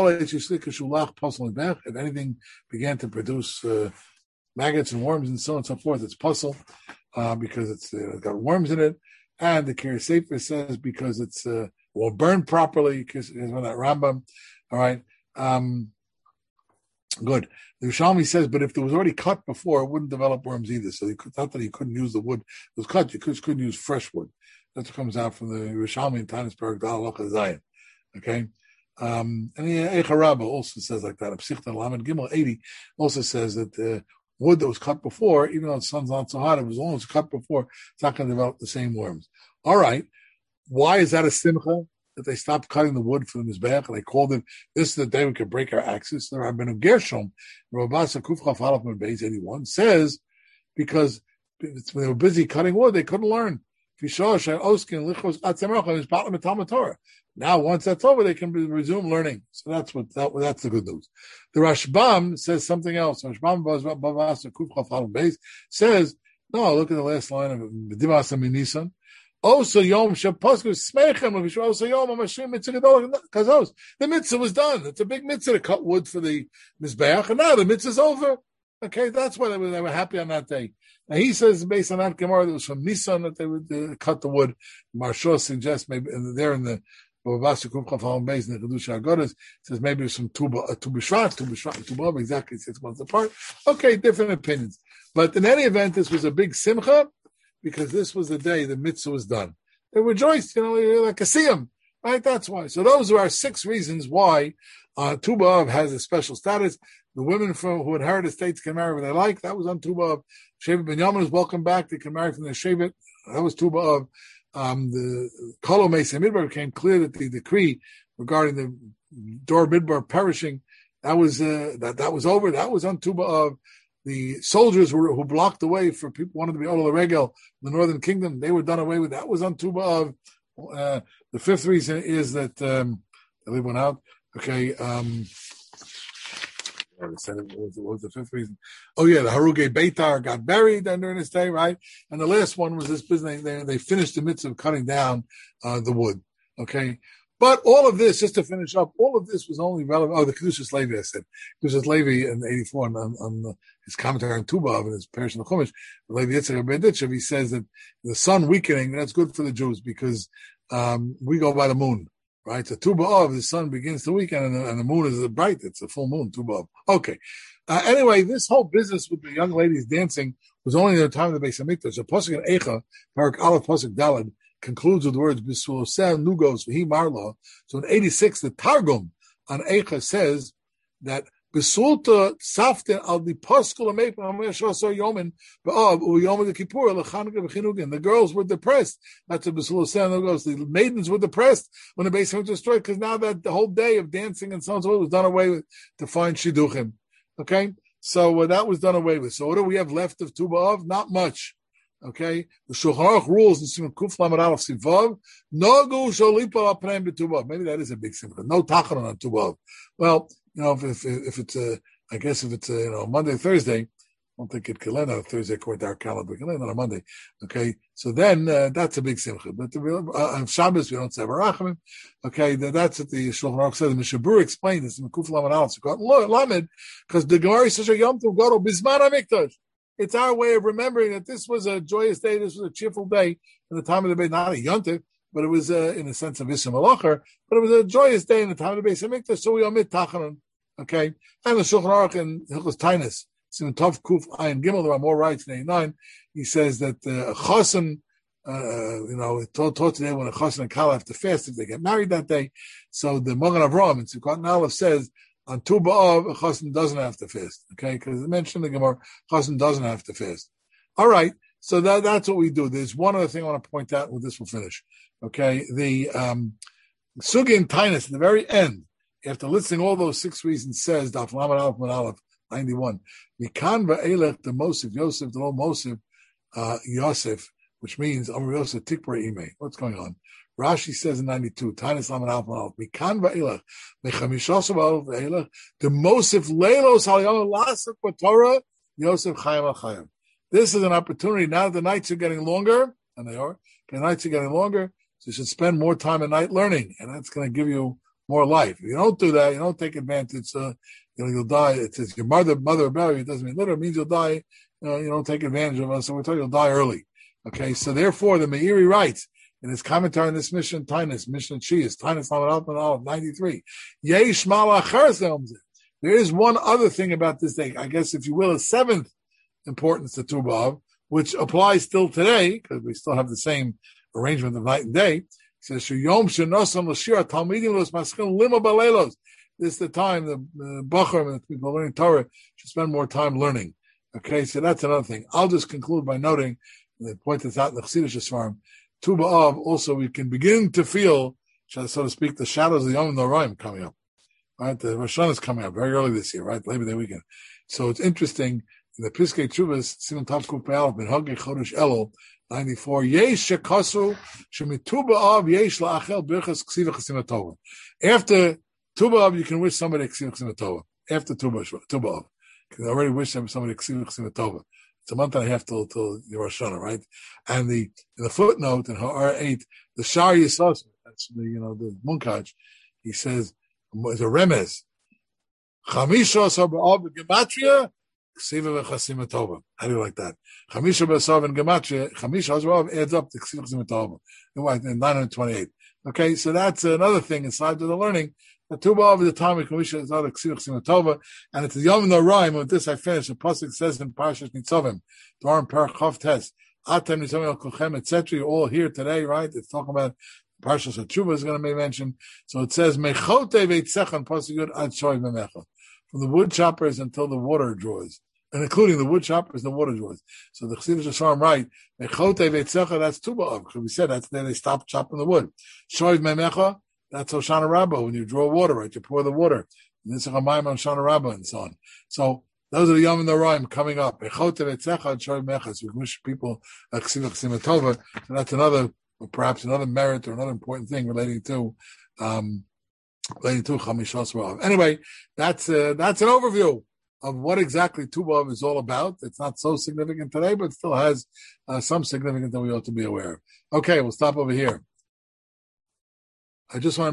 anything began to produce uh, maggots and worms and so on and so forth, it's puzzle uh, because it's uh, got worms in it. And the Kiri Sefer says because it's uh, will burn properly, because it's on that Rambam. All right. Um, good. The Yerushalmi says, but if it was already cut before, it wouldn't develop worms either. So he could, not that he couldn't use the wood. It was cut. You just couldn't use fresh wood. That's what comes out from the Yerushalmi in Tanis Barak Dal Locha Zayin. Okay. Um, and the Eicha Rabbah also says like that. Psichtan Lamed Gimel eighty also says that uh, wood that was cut before, even though the sun's not so hot, if it was almost cut before, it's not going to develop the same worms. All right. Why is that a simcha that they stopped cutting the wood for the Mizbeach and they called it, this is the day we could break our axes? The Rabbeinu Gershom, Rabasa Kufchaf Halaf Beis eighty-one, says because when they were busy cutting wood, they couldn't learn. Now, once that's over, they can resume learning. So that's what that, that's the good news. The Rashbam says something else. Rashbam says, no, look at the last line of Divasa Minisan. Also, Yom Shaposku Smechem, also Yom Amashim Mitzvah Kazos. The mitzvah was done. It's a big mitzvah to cut wood for the Mizbeach, and now the mitzvah's over. Okay, that's why they were, they were happy on that day. Now he says, based on that Gemara, it was from Nisan that they would uh, cut the wood. Marshal suggests maybe and there in the Bavasa Kumchav Halom Beis in the Kedusha Agodas says maybe it was from Tuba uh, Tubishvat, Tubishvat, Tuba, exactly six months apart. Okay, different opinions. But in any event, this was a big simcha because this was the day the mitzvah was done. They rejoiced, you know, like a siyum, right? That's why. So those are our six reasons why uh, Tu B'Av has a special status. The women from who inherit estates can marry what they like. That was on Tu B'Av. Shevet Ben Yamin is welcome back. They can marry from their Shevet. That was Tu B'Av. Um, the Kol Meisei Midbar became clear that the decree regarding the Dor Midbar perishing, that was uh, that that was over. That was on Tu B'Av. The soldiers were, who blocked the way for people who wanted to be Ola Regel, the Northern Kingdom, they were done away with. That was on Tu B'Av. Uh, the fifth reason is that um, I leave one out. Okay. Um, What was, what was the fifth reason? Oh, yeah, the Haruge Beitar got buried during this day, right? And the last one was this business. They, they finished the midst of cutting down uh, the wood, okay? But all of this, just to finish up, all of this was only relevant. Oh, the Kedushas Levi, I said. Kedushas Levi in eighty-four, on, on the, his commentary on Tu B'Av and his Perish in the Chumash, Levi Yitzchak Berditchev, he says that the sun weakening, that's good for the Jews because um, we go by the moon. Right, so Tu B'Av, the sun begins to weaken, and the, and the moon is bright. It's a full moon, Tu B'Av. Okay. Uh, anyway, this whole business with the young ladies dancing was only in the time of the Beis Hamikdash. So Pasuk in Eicha, Parak Aleph Pasuk Daled, concludes with the words B'suloseh Nugos V'hi Marla. So in eighty-six, the Targum on Eicha says that Besulta saften al the poskul ameip ameshasar yomin ba'av uyom the kippur lechanukah b'chinugin. The girls were depressed. That's what Besulta said. The maidens were depressed when the base was destroyed because now that the whole day of dancing and so on and so forth was done away with to find shidduchim. Okay, so uh, that was done away with. So what do we have left of Tu B'Av? Not much. Okay, the Shulchan Aruch rules in Simon Kuf Lamed Aleph Sivav, Nogu Sholipa Apneim B'Tu B'Av. Maybe that is a big simcha. No tachanun on Tu B'Av. Well, you know, if if, if it's a, I guess if it's a, you know Monday, Thursday, I don't think it can land on a Thursday according to our calendar. It can land on a Monday. Okay, so then uh, that's a big simcha. But the, uh, on Shabbos we don't say Barachamim. Okay, that, that's what the Shulchan Aruch says. The Mishabur explained this in Kuf Lamed Aleph Sivav Lamed because the Gemara says Yom Tov Gadol Bizman HaMikdash. It's our way of remembering that this was a joyous day, this was a cheerful day in the time of the Beit, not a yontif, but it was uh, in the sense of Issa Malacher, but it was a joyous day in the time of the Beit Hamikdash, so we omit Tachanun, okay? And the Shulchan Aruch and Hilchos Tainis, Simon Tov Kuf Ayin Gimel, there are more rights in eighty-nine, he says that uh, a Chosin, uh, you know, taught, taught today when a Chosin and Kala have to fast if they get married that day, so the Magen Avraham in Sukkot Aleph says, on Tu B'Av, a chassan doesn't have to fast, okay? Because it mentioned in the Gemara, chassan doesn't have to fast. All right, so that, that's what we do. There's one other thing I want to point out, and with this we'll finish, okay? The um, Sugi and Tainus, at the very end, after listing all those six reasons, says, Daf Lamed Aleph Mid Aleph, ninety-one, Mikan va'elech the Mosif Yosef, the Lo Mosif uh, Yosef, which means, Amr Yosef Tikbar Ime. What's going on? Rashi says in ninety-two, Tainus Lamed Aleph Mid Aleph, Mikan va'elech, Mechamishosav Aleph va'elech, the Mosif Leilos Halyom Lasek B'Torah, Yosef Chaim Al Chaim. This is an opportunity, now that the nights are getting longer, and they are, the nights are getting longer, so you should spend more time at night learning, and that's going to give you more life. If you don't do that, you don't take advantage, uh, you know, you'll die. It says your mother, mother about you, it doesn't mean literally, it means you'll die, you know, you don't take advantage of us, so we're talking you'll die early. Okay, so therefore, the Meiri writes, in his commentary on this mission, Tainus, Mishnah Chias, Tainus Lamed Aleph Mid Aleph, ninety-three, Yesh Malach. There is one other thing about this day, I guess, if you will, a seventh importance to Tu B'Av, which applies still today, because we still have the same arrangement of night and day. It says, Shuyom Shenosam L'Shira Talmidim Los Maschil Lima Balelos. This is the time the, the Bachar and the people learning Torah should spend more time learning. Okay, so that's another thing. I'll just conclude by noting, and they point this out in the Chassidish Sfarim, Tu B'Av, also we can begin to feel, so to speak, the shadows of the Yom Noraim coming up. Right, the Rosh Hashanah is coming up very early this year, right? Labor Day weekend. So it's interesting. In the Piskei Teshuvos, Simon Tav Kuf Pe'al, Ben Hagei Chodesh Elul, ninety-four, Yesh Shekasu Shemitu B'Av Yesh La'achel Birchas Ksiva Chasim Tova. After Tu B'Av, you can wish somebody Ksiva Chasim Tova. After Tu B'Av, you can already wish somebody Ksiva Chasim Tova. It's a month and a half till till Rosh Hashanah, right? And the in the footnote in Ha'ar eight, the Shar Yisos, that's the you know the Munkaj, he says it's a remez. Chamisha Asar B'Av Gematria. Ksiva v'chasim tova. How do you like that? Chamisha b'asav and gematria. Chamisha azrav adds up to ksiva v'chasim tova. In nine hundred twenty-eight. Okay, so that's another thing inside of the learning. The Tu B'Av is the time of Chamisha is other ksiva v'chasim tova, and it's the Yom Noraim. With this, I finish. The pasuk says in Parshas Nitzavim, Dvarim Perach Chav Tes, Atem Nitzavim El Kulchem, et cetera. You're all here today, right? It's talking about Parshas Tshuva is going to be mentioned. So it says Mechote veitzechan pasuk Yud ad shoy memecha. From the wood choppers until the water draws, and including the wood choppers, the water draws. So the Chassidish Sfarim right, Mechote veitzecha, that's Tu B'Av, because we said that's then they stop chopping the wood. Shoiv memecha, that's Hoshana Rabbah, when you draw water, right? You pour the water. And this is Chamayim on Hoshana Rabbah and so on. So those are the Yom Noraim coming up. Mechote veitzecha, Shoiv memecha. So we wish people a Ksiva Chasim Tova. So that's another, perhaps another merit or another important thing relating to, um, Anyway, that's uh, that's an overview of what exactly Tu B'Av is all about. It's not so significant today, but still has uh, some significance that we ought to be aware of. Okay, we'll stop over here. I just want to